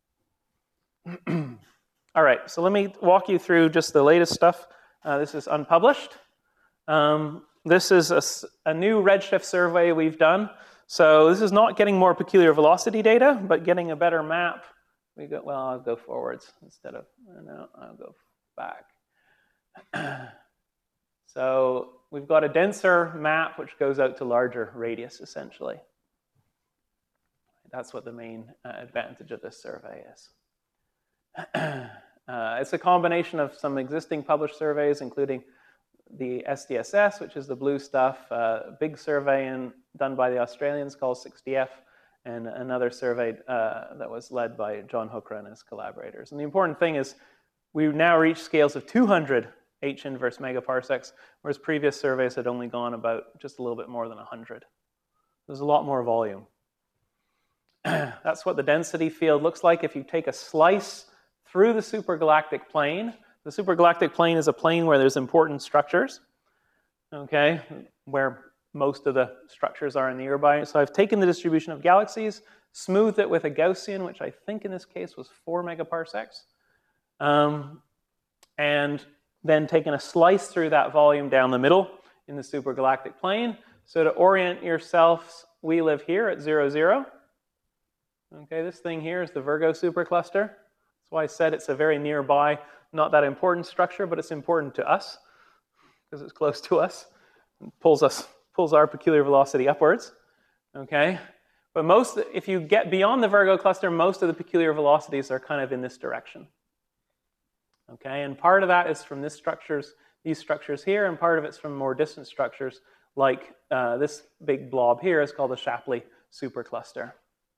All right, so let me walk you through just the latest stuff. Uh, this is unpublished. Um, this is a, a new redshift survey we've done. So this is not getting more peculiar velocity data, but getting a better map. We go, well, I'll go forwards instead of, no, I'll go back. So we've got a denser map which goes out to larger radius, essentially. That's what the main uh, advantage of this survey is. Uh, it's a combination of some existing published surveys, including the S D S S, which is the blue stuff, uh, a big survey in, done by the Australians called sixty F, and another survey uh, that was led by John Hooker and his collaborators. And the important thing is we've now reached scales of two hundred H inverse megaparsecs, whereas previous surveys had only gone about just a little bit more than one hundred. There's a lot more volume. That's what the density field looks like if you take a slice through the supergalactic plane. The supergalactic plane is a plane where there's important structures, okay, where most of the structures are in the nearby. So I've taken the distribution of galaxies, smoothed it with a Gaussian, which I think in this case was four megaparsecs, um, and then taken a slice through that volume down the middle in the supergalactic plane. So to orient yourselves, we live here at zero, zero. Okay, this thing here is the Virgo supercluster. That's why I said it's a very nearby, not that important structure, but it's important to us because it's close to us. It pulls us, pulls our peculiar velocity upwards. Okay, but most, if you get beyond the Virgo cluster, most of the peculiar velocities are kind of in this direction. Okay, and part of that is from this structures, these structures here, and part of it's from more distant structures, like uh, this big blob here is called the Shapley supercluster.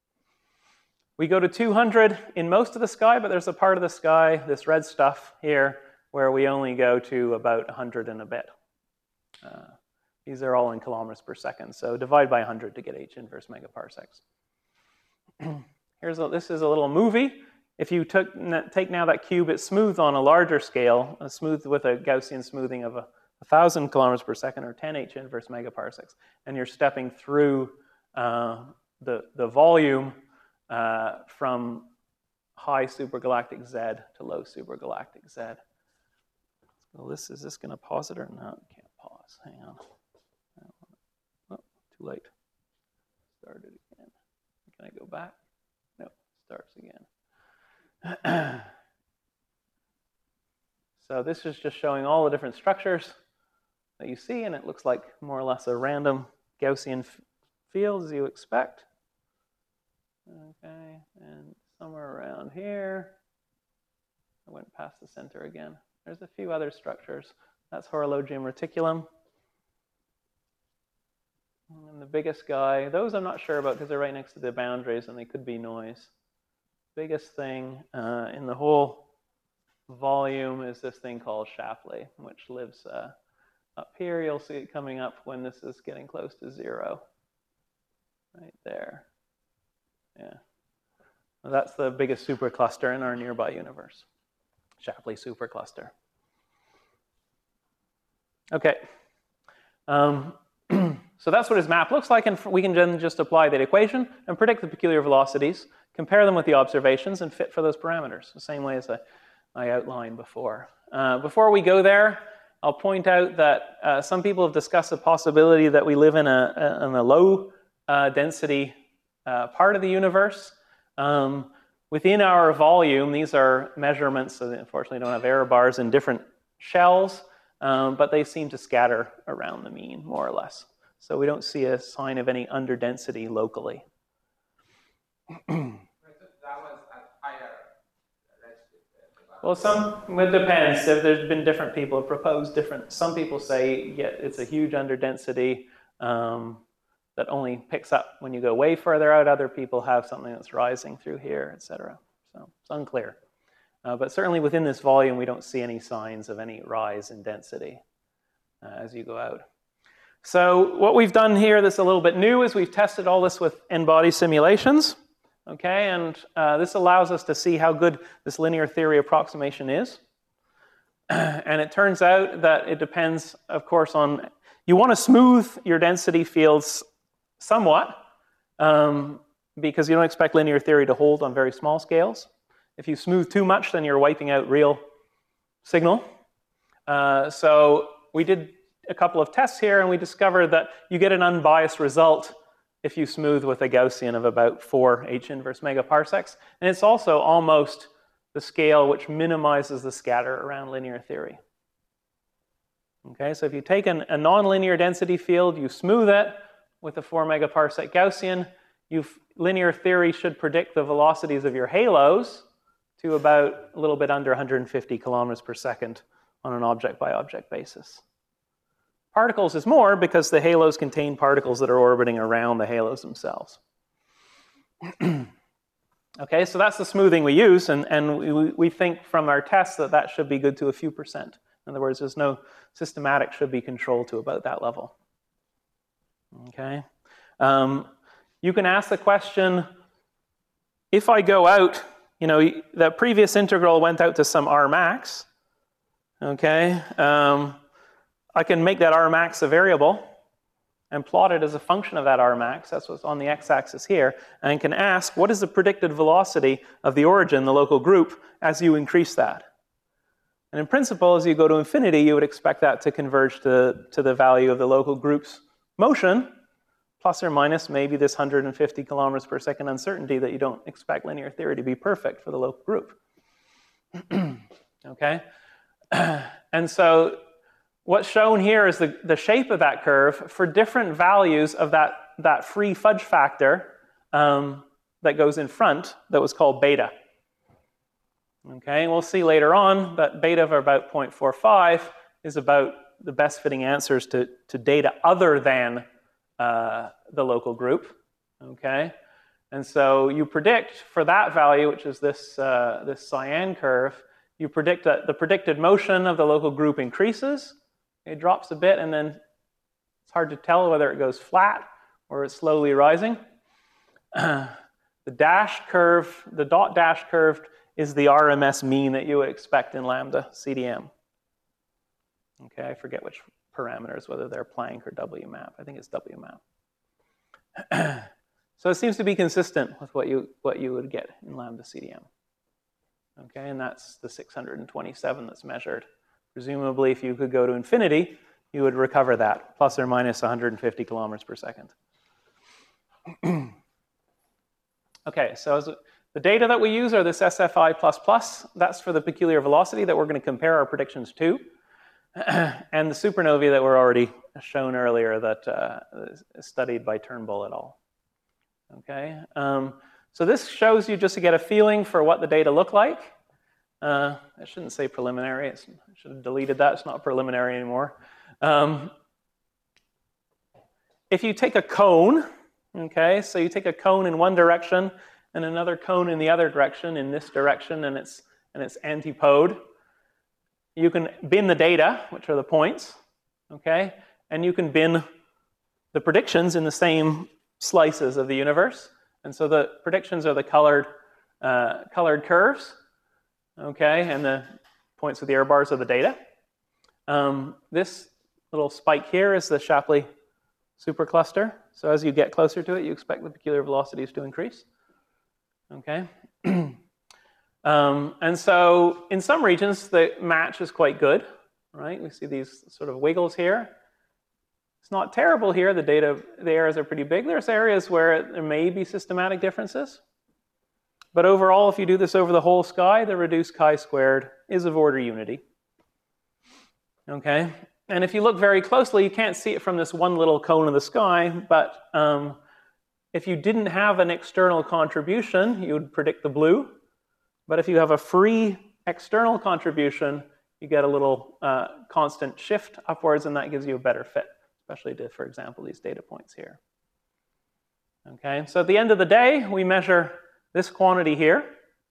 We go to two hundred in most of the sky, but there's a part of the sky, this red stuff here, where we only go to about one hundred and a bit. Uh, these are all in kilometers per second, so divide by one hundred to get H inverse megaparsecs. Here's a, this is a little movie. If you took, take now that cube, it's smooth on a larger scale, uh, smooth with a Gaussian smoothing of a, a thousand kilometers per second or ten H inverse megaparsecs, and you're stepping through uh, the, the volume uh, from high supergalactic Z to low supergalactic Z. Well, this, is this going to pause it or not? Can't pause. Hang on. Oh, too late. Start it again. Can I go back? No, starts again. So this is just showing all the different structures that you see, and it looks like more or less a random Gaussian field, as you expect. Okay, and somewhere around here, I went past the center again. There's a few other structures. That's Horologium reticulum. And the biggest guy, those I'm not sure about because they're right next to the boundaries and they could be noise. Biggest thing uh, in the whole volume is this thing called Shapley, which lives uh, up here. You'll see it coming up when this is getting close to zero. Right there. Yeah. Well, that's the biggest supercluster in our nearby universe. Shapley supercluster. Okay. Um, so that's what his map looks like, and we can then just apply that equation and predict the peculiar velocities, compare them with the observations, and fit for those parameters, the same way as I, I outlined before. Uh, before we go there, I'll point out that uh, some people have discussed the possibility that we live in a, a, in a low uh, density uh, part of the universe. Um, within our volume, these are measurements, so they unfortunately don't have error bars in different shells, um, but they seem to scatter around the mean, more or less. So we don't see a sign of any underdensity locally. Well, some, it depends. If there's been different people who proposed different, some people say, yeah, it's a huge underdensity um, that only picks up when you go way further out. Other people have something that's rising through here, et cetera. So it's unclear. Uh, but certainly within this volume, we don't see any signs of any rise in density uh, as you go out. So what we've done here that's a little bit new is we've tested all this with n-body simulations. Okay, and uh, this allows us to see how good this linear theory approximation is. And it turns out that it depends, of course, on, you want to smooth your density fields somewhat, um, because you don't expect linear theory to hold on very small scales. If you smooth too much, then you're wiping out real signal. Uh, so we did a couple of tests here, and we discovered that you get an unbiased result if you smooth with a Gaussian of about four H inverse megaparsecs. And it's also almost the scale which minimizes the scatter around linear theory. Okay, so if you take an, a nonlinear density field, you smooth it with a four megaparsec Gaussian, you've, linear theory should predict the velocities of your halos to about a little bit under one hundred fifty kilometers per second on an object-by-object basis. Particles is more because the halos contain particles that are orbiting around the halos themselves. Okay, so that's the smoothing we use, and, and we, we think from our tests that that should be good to a few percent. In other words, there's no systematic should be controlled to about that level. Okay, um, you can ask the question, if I go out, you know, the previous integral went out to some R max, okay, um, I can make that R max a variable and plot it as a function of that R max. That's what's on the x-axis here. And can ask, what is the predicted velocity of the origin, the local group, as you increase that? And in principle, as you go to infinity, you would expect that to converge to, to the value of the local group's motion, plus or minus maybe this one hundred fifty kilometers per second uncertainty that you don't expect linear theory to be perfect for the local group. Okay? And so what's shown here is the, the shape of that curve for different values of that, that free fudge factor um, that goes in front that was called beta. Okay, and we'll see later on that beta of about zero point four five is about the best fitting answers to, to data other than uh, the local group. Okay, and so you predict for that value, which is this, uh, this cyan curve, you predict that the predicted motion of the local group increases. It drops a bit, and then it's hard to tell whether it goes flat or it's slowly rising. Uh, the dash curve, the dot dash curve, is the R M S mean that you would expect in lambda C D M. Okay, I forget which parameters, whether they're Planck or W map. I think it's W map. So it seems to be consistent with what you, what you would get in lambda C D M. Okay, and that's the six hundred twenty-seven that's measured. Presumably, if you could go to infinity, you would recover that, plus or minus one hundred fifty kilometers per second. Okay, so as the data that we use are this S F I plus plus. That's for the peculiar velocity that we're going to compare our predictions to. And the supernovae that were already shown earlier that uh, is studied by Turnbull et al. Okay, um, so this shows you just to get a feeling for what the data look like. Uh, I shouldn't say preliminary. It's, I should have deleted that. It's not preliminary anymore. Um, if you take a cone, okay, so you take a cone in one direction and another cone in the other direction, in this direction, and it's, and it's antipode, you can bin the data, which are the points, okay, and you can bin the predictions in the same slices of the universe. And so the predictions are the colored, uh, colored curves. Okay, and the points with the error bars are the data. Um, this little spike here is the Shapley supercluster. So as you get closer to it, you expect the peculiar velocities to increase. Okay. um, and so in some regions, the match is quite good, right? We see these sort of wiggles here. It's not terrible here. The data, the errors are pretty big. There's areas where there may be systematic differences. But overall, if you do this over the whole sky, the reduced chi-squared is of order unity. Okay? And if you look very closely, you can't see it from this one little cone of the sky, but um, if you didn't have an external contribution, you would predict the blue. But if you have a free external contribution, you get a little uh, constant shift upwards, and that gives you a better fit, especially to, for example, these data points here. Okay, so at the end of the day, we measure this quantity here.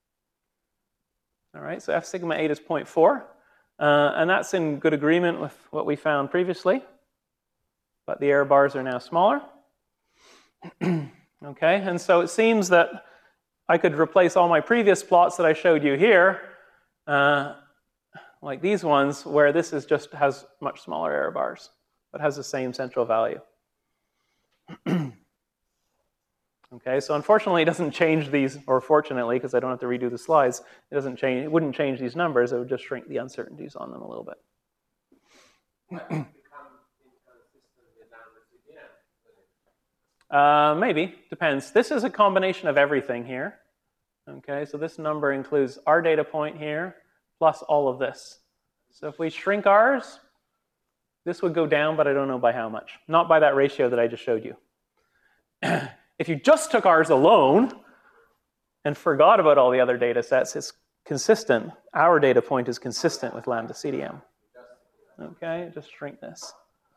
All right, so F sigma eight is zero point four, uh, and that's in good agreement with what we found previously, but the error bars are now smaller. Okay, and so it seems that I could replace all my previous plots that I showed you here, uh, like these ones, where this is just has much smaller error bars, but has the same central value. Okay, so unfortunately it doesn't change these, or fortunately, because I don't have to redo the slides, it doesn't change, it wouldn't change these numbers, it would just shrink the uncertainties on them a little bit. Uh, maybe, depends. This is a combination of everything here. Okay, so this number includes our data point here, plus all of this. So if we shrink ours, this would go down, but I don't know by how much. Not by that ratio that I just showed you. If you just took ours alone and forgot about all the other data sets, it's consistent. Our data point is consistent with lambda C D M. Okay, just shrink this.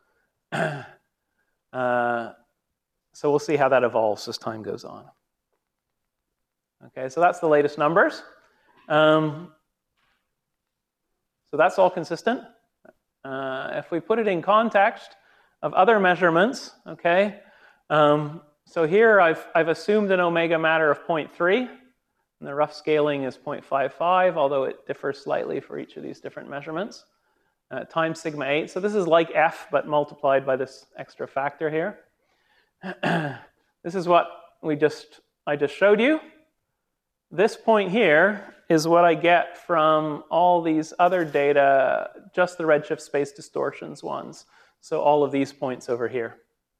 Uh, so we'll see how that evolves as time goes on. Okay, so that's the latest numbers. Um, so that's all consistent. Uh, if we put it in context of other measurements, okay, um, so here I've, I've assumed an omega matter of zero point three, and the rough scaling is zero point five five, although it differs slightly for each of these different measurements, uh, times sigma eight. So this is like F, but multiplied by this extra factor here. This is what we just, I just showed you. This point here is what I get from all these other data, just the redshift space distortions ones. So all of these points over here.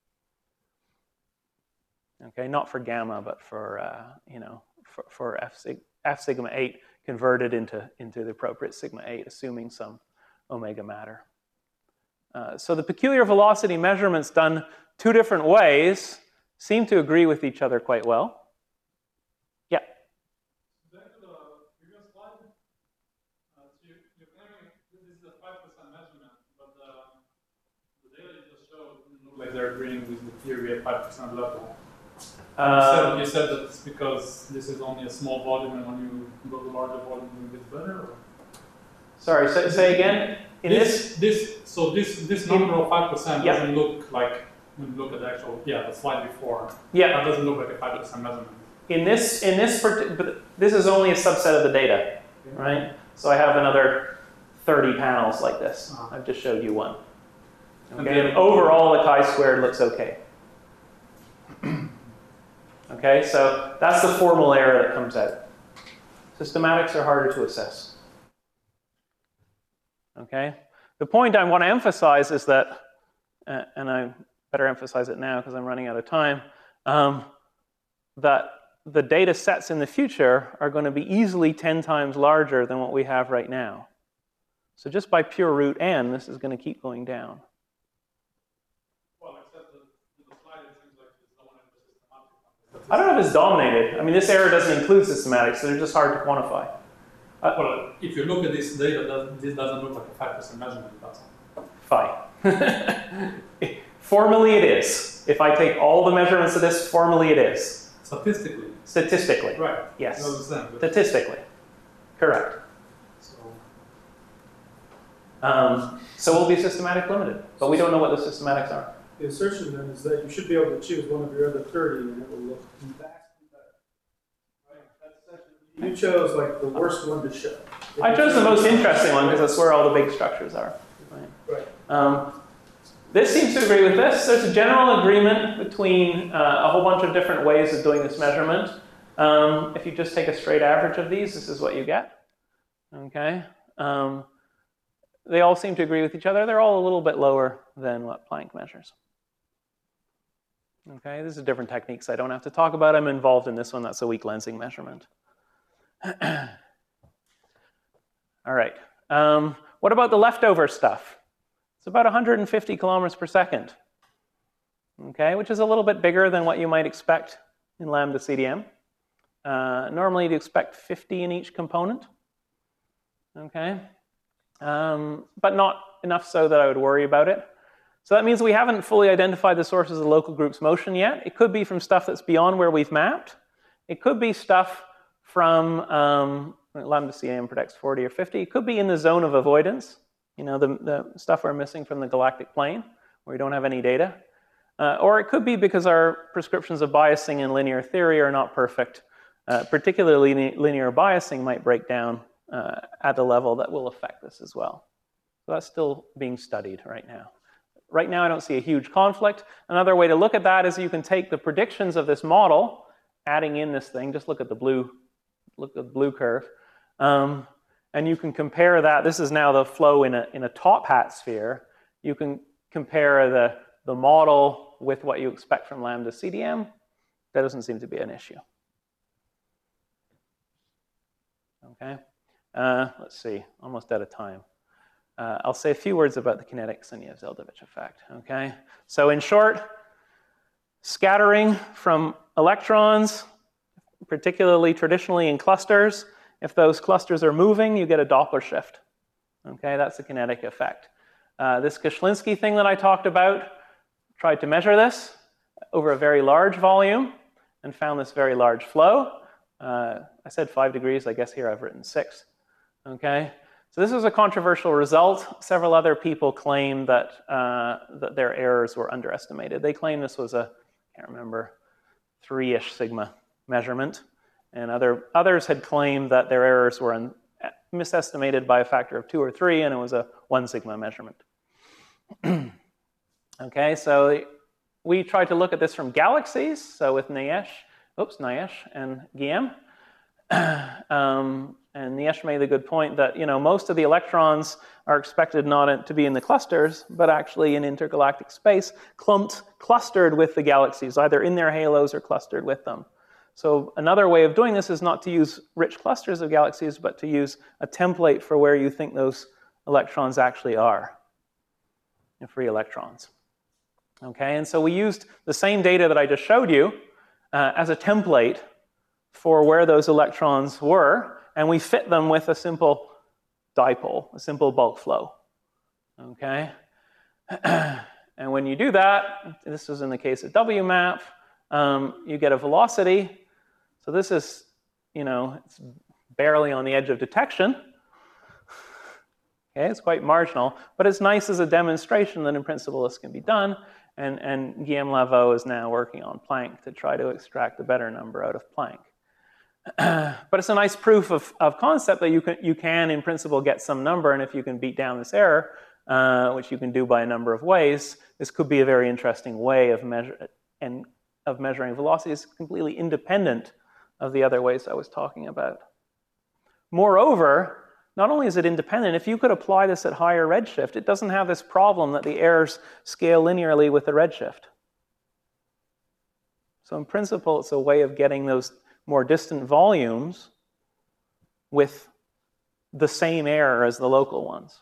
Okay, not for gamma, but for, uh, you know, for, for F, sig F sigma eight converted into, into the appropriate sigma eight, assuming some omega matter. Uh, so the peculiar velocity measurements done two different ways seem to agree with each other quite well. Yeah? Back to the previous slide, uh, so you, you're claiming this is a five percent measurement, but uh, the data you just showed didn't look like they're agreeing with the theory at five percent level. Uh, you, said, you said that it's because this is only a small volume, and when you go to larger volume, it gets better? Or? Sorry, say, say again? In this, this, so this, this number of five percent yeah. doesn't look like, when you look at the actual, yeah, the slide before, yeah. that doesn't look like a five percent measurement. In this, in this, but this is only a subset of the data, right? So I have another thirty panels like this. Uh-huh. I've just showed you one. Okay, And and then, overall the chi-squared looks okay. Okay, so that's the formal error that comes out. Systematics are harder to assess. Okay, the point I want to emphasize is that, uh, and I better emphasize it now because I'm running out of time, um, that the data sets in the future are going to be easily ten times larger than what we have right now. So just by pure root n, this is going to keep going down. well, except the, the slide, it seems like it's the one in the systematic. I don't know if it's dominated. I mean, this error doesn't include systematics, so they're just hard to quantify. Uh, Well, if you look at this data, that, this doesn't look like a five percent measurement. That's all. Fine. Formally, it is. If I take all the measurements of this, formally, it is. Statistically. Statistically. Right. Yes. I understand, but- Statistically. Correct. So, Um, so we'll be systematic limited, but we don't know what the systematics are. the assertion then is that you should be able to choose one of your other thirty and it will look vastly better. Right? That's you chose like the worst one to show. I chose the most interesting one because that's where all the big structures are. Right. Right. Um, this seems to agree with this. There's a general agreement between uh, a whole bunch of different ways of doing this measurement. Um, if you just take a straight average of these, this is what you get. Okay. Um, they all seem to agree with each other. They're all a little bit lower than what Planck measures. Okay, this is different techniques I don't have to talk about. I'm involved in this one. That's a weak lensing measurement. All right. Um, what about the leftover stuff? It's about one hundred fifty kilometers per second. Okay, which is a little bit bigger than what you might expect in lambda C D M. Uh, normally, you'd expect fifty in each component. Okay, um, but not enough so that I would worry about it. So that means we haven't fully identified the sources of the local group's motion yet. It could be from stuff that's beyond where we've mapped. It could be stuff from um, lambda C D M predicts forty or fifty. It could be in the zone of avoidance, you know, the, the stuff we're missing from the galactic plane, where we don't have any data. Uh, or it could be because our prescriptions of biasing in linear theory are not perfect. Uh, particularly linear biasing might break down uh, at a level that will affect this as well. So that's still being studied right now. Right now, I don't see a huge conflict. Another way to look at that is you can take the predictions of this model, adding in this thing, just look at the blue, look at the blue curve, um, and you can compare that. This is now the flow in a, in a top hat sphere. You can compare the, the model with what you expect from lambda C D M. That doesn't seem to be an issue. Okay, uh, let's see, almost out of time. Uh, I'll say a few words about the kinetic Sunyaev-Zeldovich effect, okay? So in short, scattering from electrons, particularly traditionally in clusters, if those clusters are moving, you get a Doppler shift, okay? That's the kinetic effect. Uh, this Koszalinsky thing that I talked about tried to measure this over a very large volume and found this very large flow. Uh, I said five degrees, I guess here I've written six, okay? So this was a controversial result. Several other people claim that, uh, that their errors were underestimated. They claim this was a, I can't remember, three-ish sigma measurement. And other, others had claimed that their errors were un, misestimated by a factor of two or three, and it was a one sigma measurement. Okay, so we tried to look at this from galaxies. So with Nayesh, oops, Nayesh and Guillaume. um, And Niesh made the good point that, you know, most of the electrons are expected not to be in the clusters, but actually in intergalactic space, clumped, clustered with the galaxies, either in their halos or clustered with them. So another way of doing this is not to use rich clusters of galaxies, but to use a template for where you think those electrons actually are, free electrons. Okay, and so we used the same data that I just showed you uh, as a template for where those electrons were, and we fit them with a simple dipole, a simple bulk flow, okay? And when you do that, this was in the case of W map, um, you get a velocity. So this is, you know, it's barely on the edge of detection. Okay, it's quite marginal, but it's nice as a demonstration that in principle this can be done, and, and Guillaume Lavaux is now working on Planck to try to extract a better number out of Planck. But it's a nice proof of, of concept that you can, you can, in principle, get some number, and if you can beat down this error, uh, which you can do by a number of ways, this could be a very interesting way of, measure, and of measuring velocities completely independent of the other ways I was talking about. Moreover, not only is it independent, if you could apply this at higher redshift, it doesn't have this problem that the errors scale linearly with the redshift. So in principle, it's a way of getting those more distant volumes with the same error as the local ones.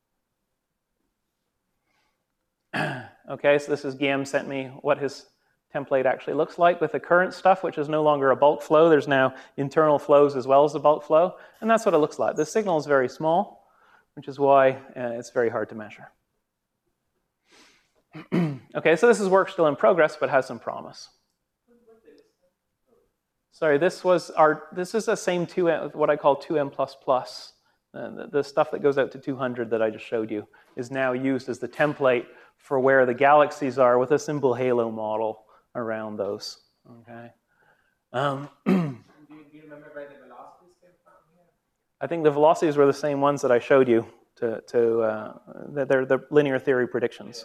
Okay, so this is Guillaume sent me what his template actually looks like with the current stuff, which is no longer a bulk flow. There's now internal flows as well as the bulk flow, and that's what it looks like. The signal is very small, which is why uh, it's very hard to measure. Okay, so this is work still in progress, but has some promise. Sorry, this was our. This is the same two M, what I call two M plus plus. Uh, the, the stuff that goes out to two hundred that I just showed you is now used as the template for where the galaxies are with a simple halo model around those. Okay. Um, do, you, do you remember where the velocities came from here? I think the velocities were the same ones that I showed you. To, to uh, they're the linear theory predictions.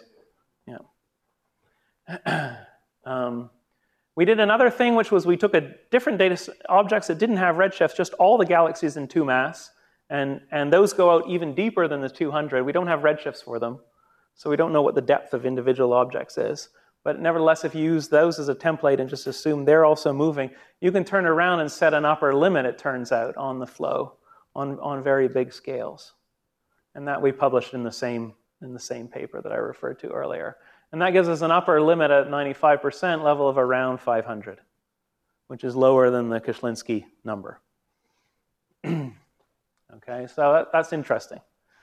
Yeah. um, We did another thing, which was we took a different data objects that didn't have redshifts, just all the galaxies in two mass, And, and those go out even deeper than the two hundred. We don't have redshifts for them, so we don't know what the depth of individual objects is. But nevertheless, if you use those as a template and just assume they're also moving, you can turn around and set an upper limit, it turns out, on the flow on, on very big scales. And that we published in the same, in the same paper that I referred to earlier. And that gives us an upper limit at ninety-five percent level of around five hundred, which is lower than the Kishlinsky number. Okay, so that, that's interesting.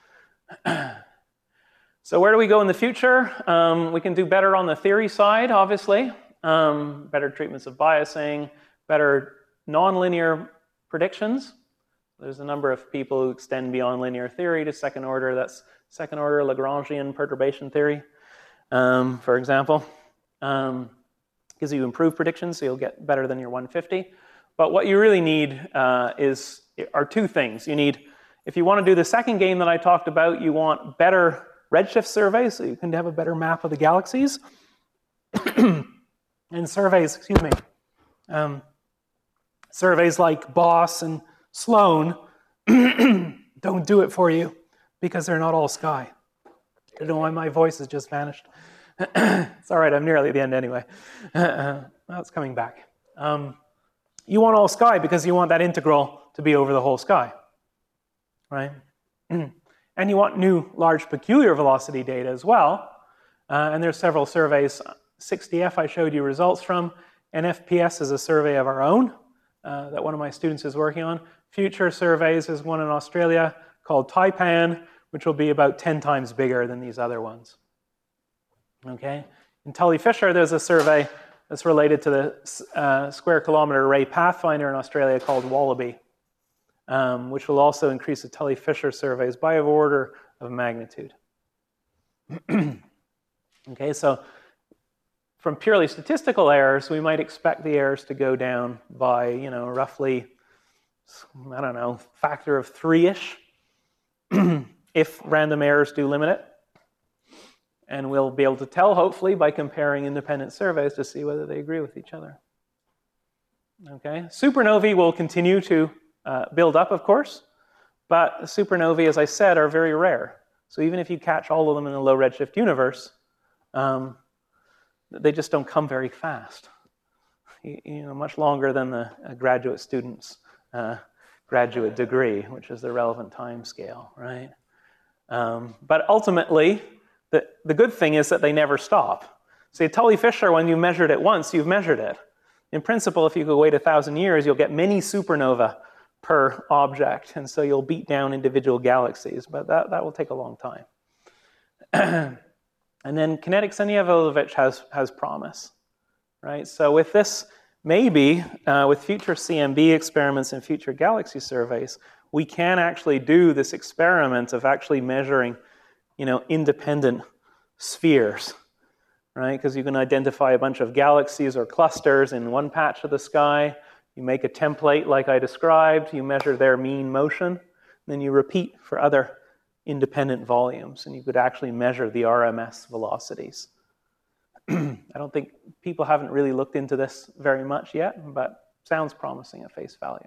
So where do we go in the future? Um, we can do better on the theory side, obviously. Um, better treatments of biasing, better nonlinear predictions. There's a number of people who extend beyond linear theory to second order. That's second order Lagrangian perturbation theory, um, for example. Um, gives you improved predictions, so you'll get better than your one fifty. But what you really need uh, is, are two things. You need, if you want to do the second game that I talked about, you want better redshift surveys, so you can have a better map of the galaxies. And surveys, excuse me, um, surveys like BOSS and Sloan don't do it for you because they're not all sky. I don't know why my voice has just vanished. It's all right, I'm nearly at the end anyway. Well, it's coming back. Um, you want all sky because you want that integral to be over the whole sky, right? And you want new large peculiar velocity data as well. Uh, and there's several surveys. sixty F I showed you results from. N F P S is a survey of our own uh, that one of my students is working on. Future surveys is one in Australia called Taipan, which will be about ten times bigger than these other ones. Okay. In Tully-Fisher, there's a survey that's related to the uh, square kilometer array pathfinder in Australia called Wallaby. Um, which will also increase the Tully-Fisher surveys by an order of magnitude. Okay, so from purely statistical errors, we might expect the errors to go down by, you know, roughly, I don't know, factor of three-ish, if random errors do limit it. And we'll be able to tell, hopefully, by comparing independent surveys to see whether they agree with each other. Okay, supernovae will continue to Uh, build up, of course, but supernovae, as I said, are very rare. So even if you catch all of them in the low redshift universe, um, they just don't come very fast. You, you know, much longer than the uh, graduate student's uh, graduate degree, which is the relevant time scale, right? Um, but ultimately, the, the good thing is that they never stop. See, Tully-Fisher, when you measured it once, you've measured it. In principle, if you could wait a thousand years, you'll get many supernova per object, and so you'll beat down individual galaxies, but that, that will take a long time. And then kinetic Sunyaev-Illovich has, has promise, right? So with this, maybe, uh, with future C M B experiments and future galaxy surveys, we can actually do this experiment of actually measuring, you know, independent spheres, right? Because you can identify a bunch of galaxies or clusters in one patch of the sky. You make a template like I described, you measure their mean motion, then you repeat for other independent volumes, and you could actually measure the R M S velocities. I don't think people haven't really looked into this very much yet, but sounds promising at face value.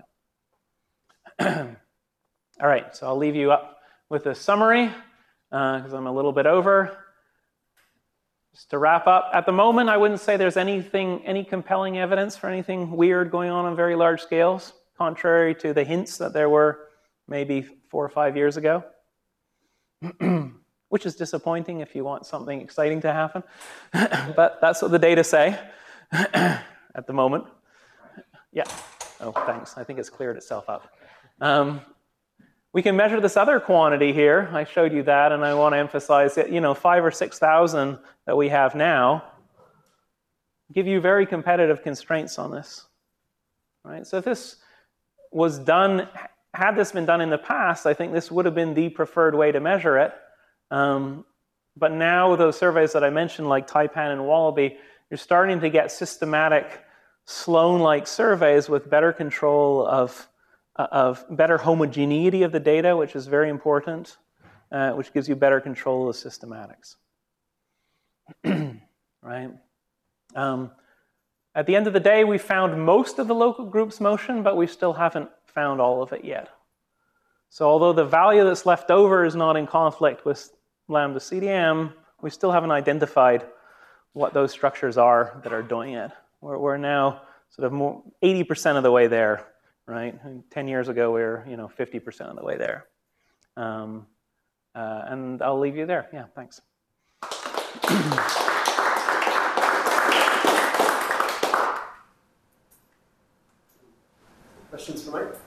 All right, so I'll leave you up with a summary, because uh, I'm a little bit over. Just to wrap up, at the moment, I wouldn't say there's anything, any compelling evidence for anything weird going on on very large scales, contrary to the hints that there were maybe four or five years ago, which is disappointing if you want something exciting to happen. But that's what the data say at the moment. Yeah. Oh, thanks. I think it's cleared itself up. Um, We can measure this other quantity here. I showed you that, and I want to emphasize that, you know, five or six thousand that we have now give you very competitive constraints on this, right? So if this was done, had this been done in the past, I think this would have been the preferred way to measure it. Um, but now those surveys that I mentioned, like Taipan and Wallaby, you're starting to get systematic Sloan-like surveys with better control of of better homogeneity of the data, which is very important, uh, which gives you better control of the systematics. Right? Um, at the end of the day, we found most of the local group's motion, but we still haven't found all of it yet. So although the value that's left over is not in conflict with lambda C D M, we still haven't identified what those structures are that are doing it. We're, we're now sort of more eighty percent of the way there, right? And ten years ago, we were, you know, fifty percent of the way there. Um, uh, and I'll leave you there. Yeah, thanks. Questions for Mike?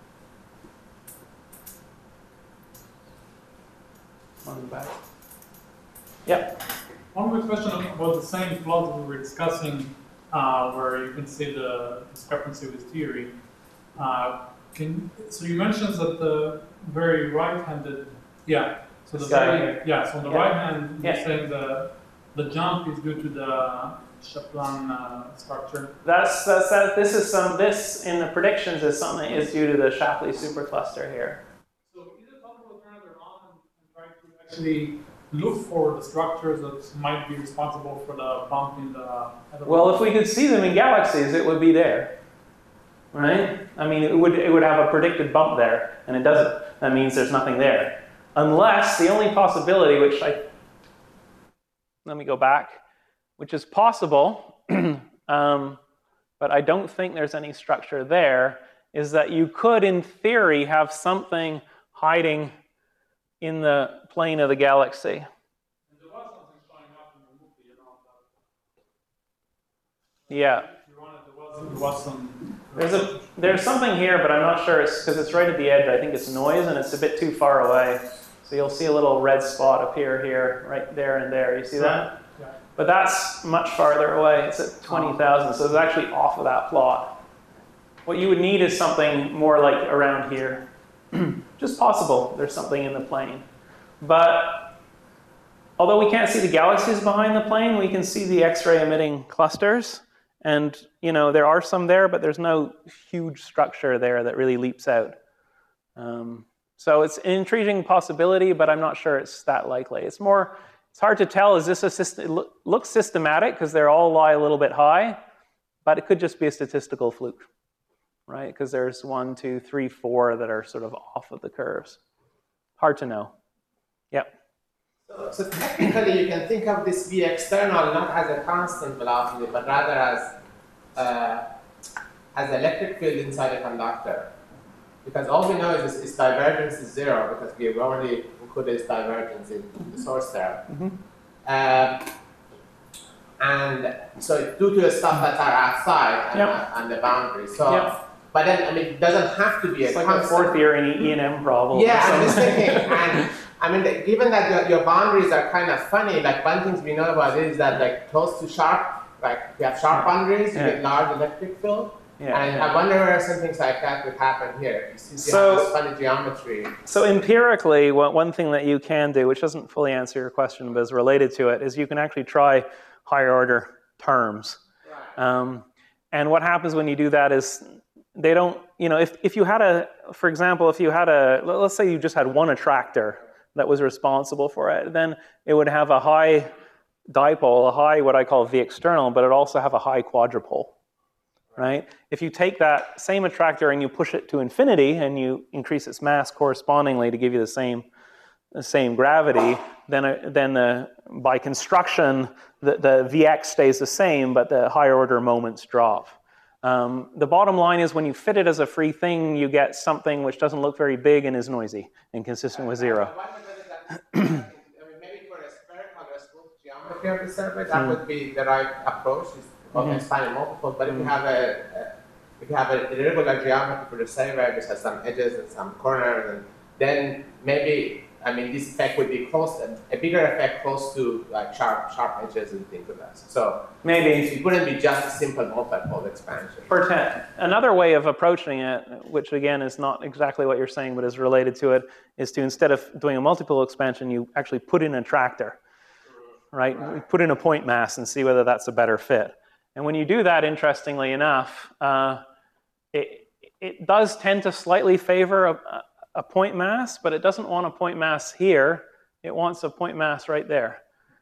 On the back. Yep. One quick question about the same plot we were discussing, uh, where you can see the discrepancy with theory. Uh, can, so you mentioned that the very right-handed, yeah. So the This guy very, here. yeah. So on the Yeah. right hand, you're Yeah. saying the the jump is due to the Chaplan uh, structure. That's, that's that. This is some. This in the predictions is something is due to the Shapley supercluster here. So either talk about turn it on and, and try to actually look for the structures that might be responsible for the bump in the. Well, if we could see them in galaxies, it would be there, right? I mean, it would it would have a predicted bump there, and it doesn't. That means there's nothing there, unless the only possibility, which I let me go back, which is possible, um, but I don't think there's any structure there, is that you could, in theory, have something hiding in the plane of the galaxy. And there was something showing up in the movie, you know. That, Yeah. if you wanted, there was, there was some. There's a there's something here, but I'm not sure. It's because it's right at the edge. I think it's noise, and it's a bit too far away. So you'll see a little red spot appear here, right there and there. You see that? Yeah. But that's much farther away. It's at twenty thousand, so it's actually off of that plot. What you would need is something more like around here. Just possible there's something in the plane. But although we can't see the galaxies behind the plane, we can see the X-ray emitting clusters. And, you know, there are some there, but there's no huge structure there that really leaps out. Um, so it's an intriguing possibility, but I'm not sure it's that likely. It's more, it's hard to tell, is this a system, it look, looks systematic because they all lie a little bit high, but it could just be a statistical fluke, right? Because there's one, two, three, four that are sort of off of the curves. Hard to know. Yep. So, so technically, you can think of this V external not as a constant velocity, but rather as uh, as electric field inside a conductor. Because all we know is its, its divergence is zero, because we have already included its divergence in the source there. Mm-hmm. uh, and so it's due to the stuff that are outside and, Yep. uh, and the boundary. So, Yep. but then I mean, it doesn't have to be It's a like constant. a fourth year in E and M problem. Yeah, I'm just thinking, and I mean, the, given that your, your boundaries are kind of funny, like one thing we know about it is that like close to sharp, like we have sharp boundaries, you Yeah. get large electric field, Yeah, and yeah. I wonder whether some things like that would happen here. Since you So- have this funny geometry. So empirically, one one thing that you can do, which doesn't fully answer your question but is related to it, is you can actually try higher order terms. Right. Um, and what happens when you do that is they don't, you know, if, if you had a, for example, if you had a, let's say you just had one attractor that was responsible for it, then it would have a high dipole, a high what I call V external, but it also have a high quadrupole, right? If you take that same attractor and you push it to infinity and you increase its mass correspondingly to give you the same the same gravity, then uh, then the, by construction the, the Vx stays the same, but the higher order moments drop. Um, the bottom line is when you fit it as a free thing, you get something which doesn't look very big and is noisy and consistent with zero. I wonder whether that- I mean, maybe for a spherical or smooth geometry of the survey, that Mm. would be the right approach. Is Mhm. expanding multiples, but if you Mm. have a, a if you have an irregular geometry for the survey, which has some edges and some corners, and then maybe I mean this effect would be close, a, a bigger effect close to like sharp sharp edges and things like that. So Maybe. it wouldn't be just a simple multipole expansion. For ten, another way of approaching it, which again is not exactly what you're saying, but is related to it, is to instead of doing a multiple expansion, you actually put in a attractor, right? right. You put in a point mass and see whether that's a better fit. And when you do that, interestingly enough, uh, it, it does tend to slightly favor a, a point mass, but it doesn't want a point mass here. It wants a point mass right there.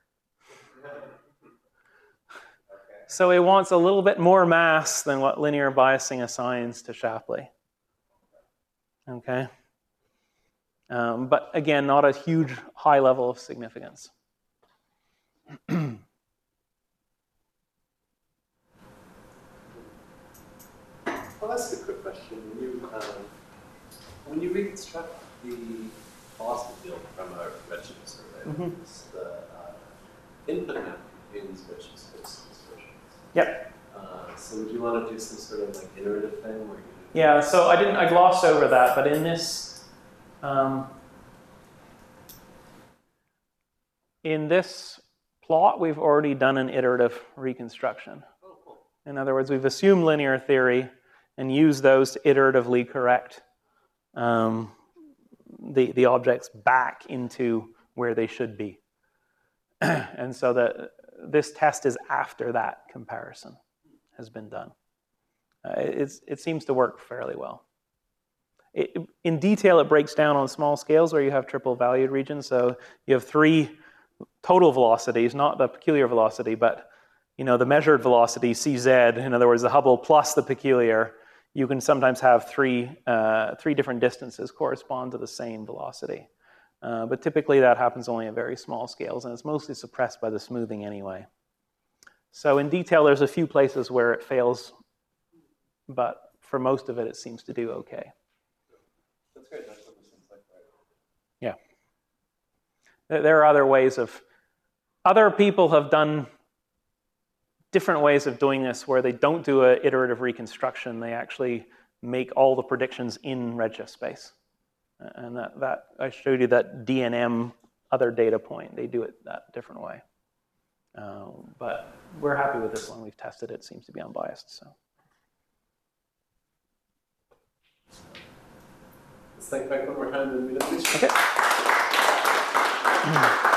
So it wants a little bit more mass than what linear biasing assigns to Shapley. Okay? Um, but again, not a huge high level of significance. I'll ask a quick question. When you, um, when you reconstruct the velocity field from a redshift survey, Mhm. the uh, input map contains redshift space dispersions. Yep. Uh, so would you want to do some sort of like iterative thing where you? Yeah. So I didn't. I glossed over that, but in this, um, in this plot, we've already done an iterative reconstruction. Oh, cool. In other words, we've assumed linear theory and used those to iteratively correct um, the, the objects back into where they should be. And so that this test is after that comparison has been done. Uh, it's, it seems to work fairly well. It, in detail, it breaks down on small scales where you have triple valued regions. So you have three total velocities, not the peculiar velocity, but you know, the measured velocity, C Z, in other words, the Hubble plus the peculiar. You can sometimes have three, uh, three different distances correspond to the same velocity. Uh, but typically that happens only at very small scales, and it's mostly suppressed by the smoothing anyway. So in detail, there's a few places where it fails, but for most of it, it seems to do okay. That's great. That's what this seems like, right? Yeah. There are other ways of, other people have done different ways of doing this where they don't do an iterative reconstruction. They actually make all the predictions in redshift space. And that, that I showed you that D N M other data point. They do it that different way. Um, but we're happy with this one. We've tested it. It seems to be unbiased. So. Let's thank Mike one more time and meet up. Okay.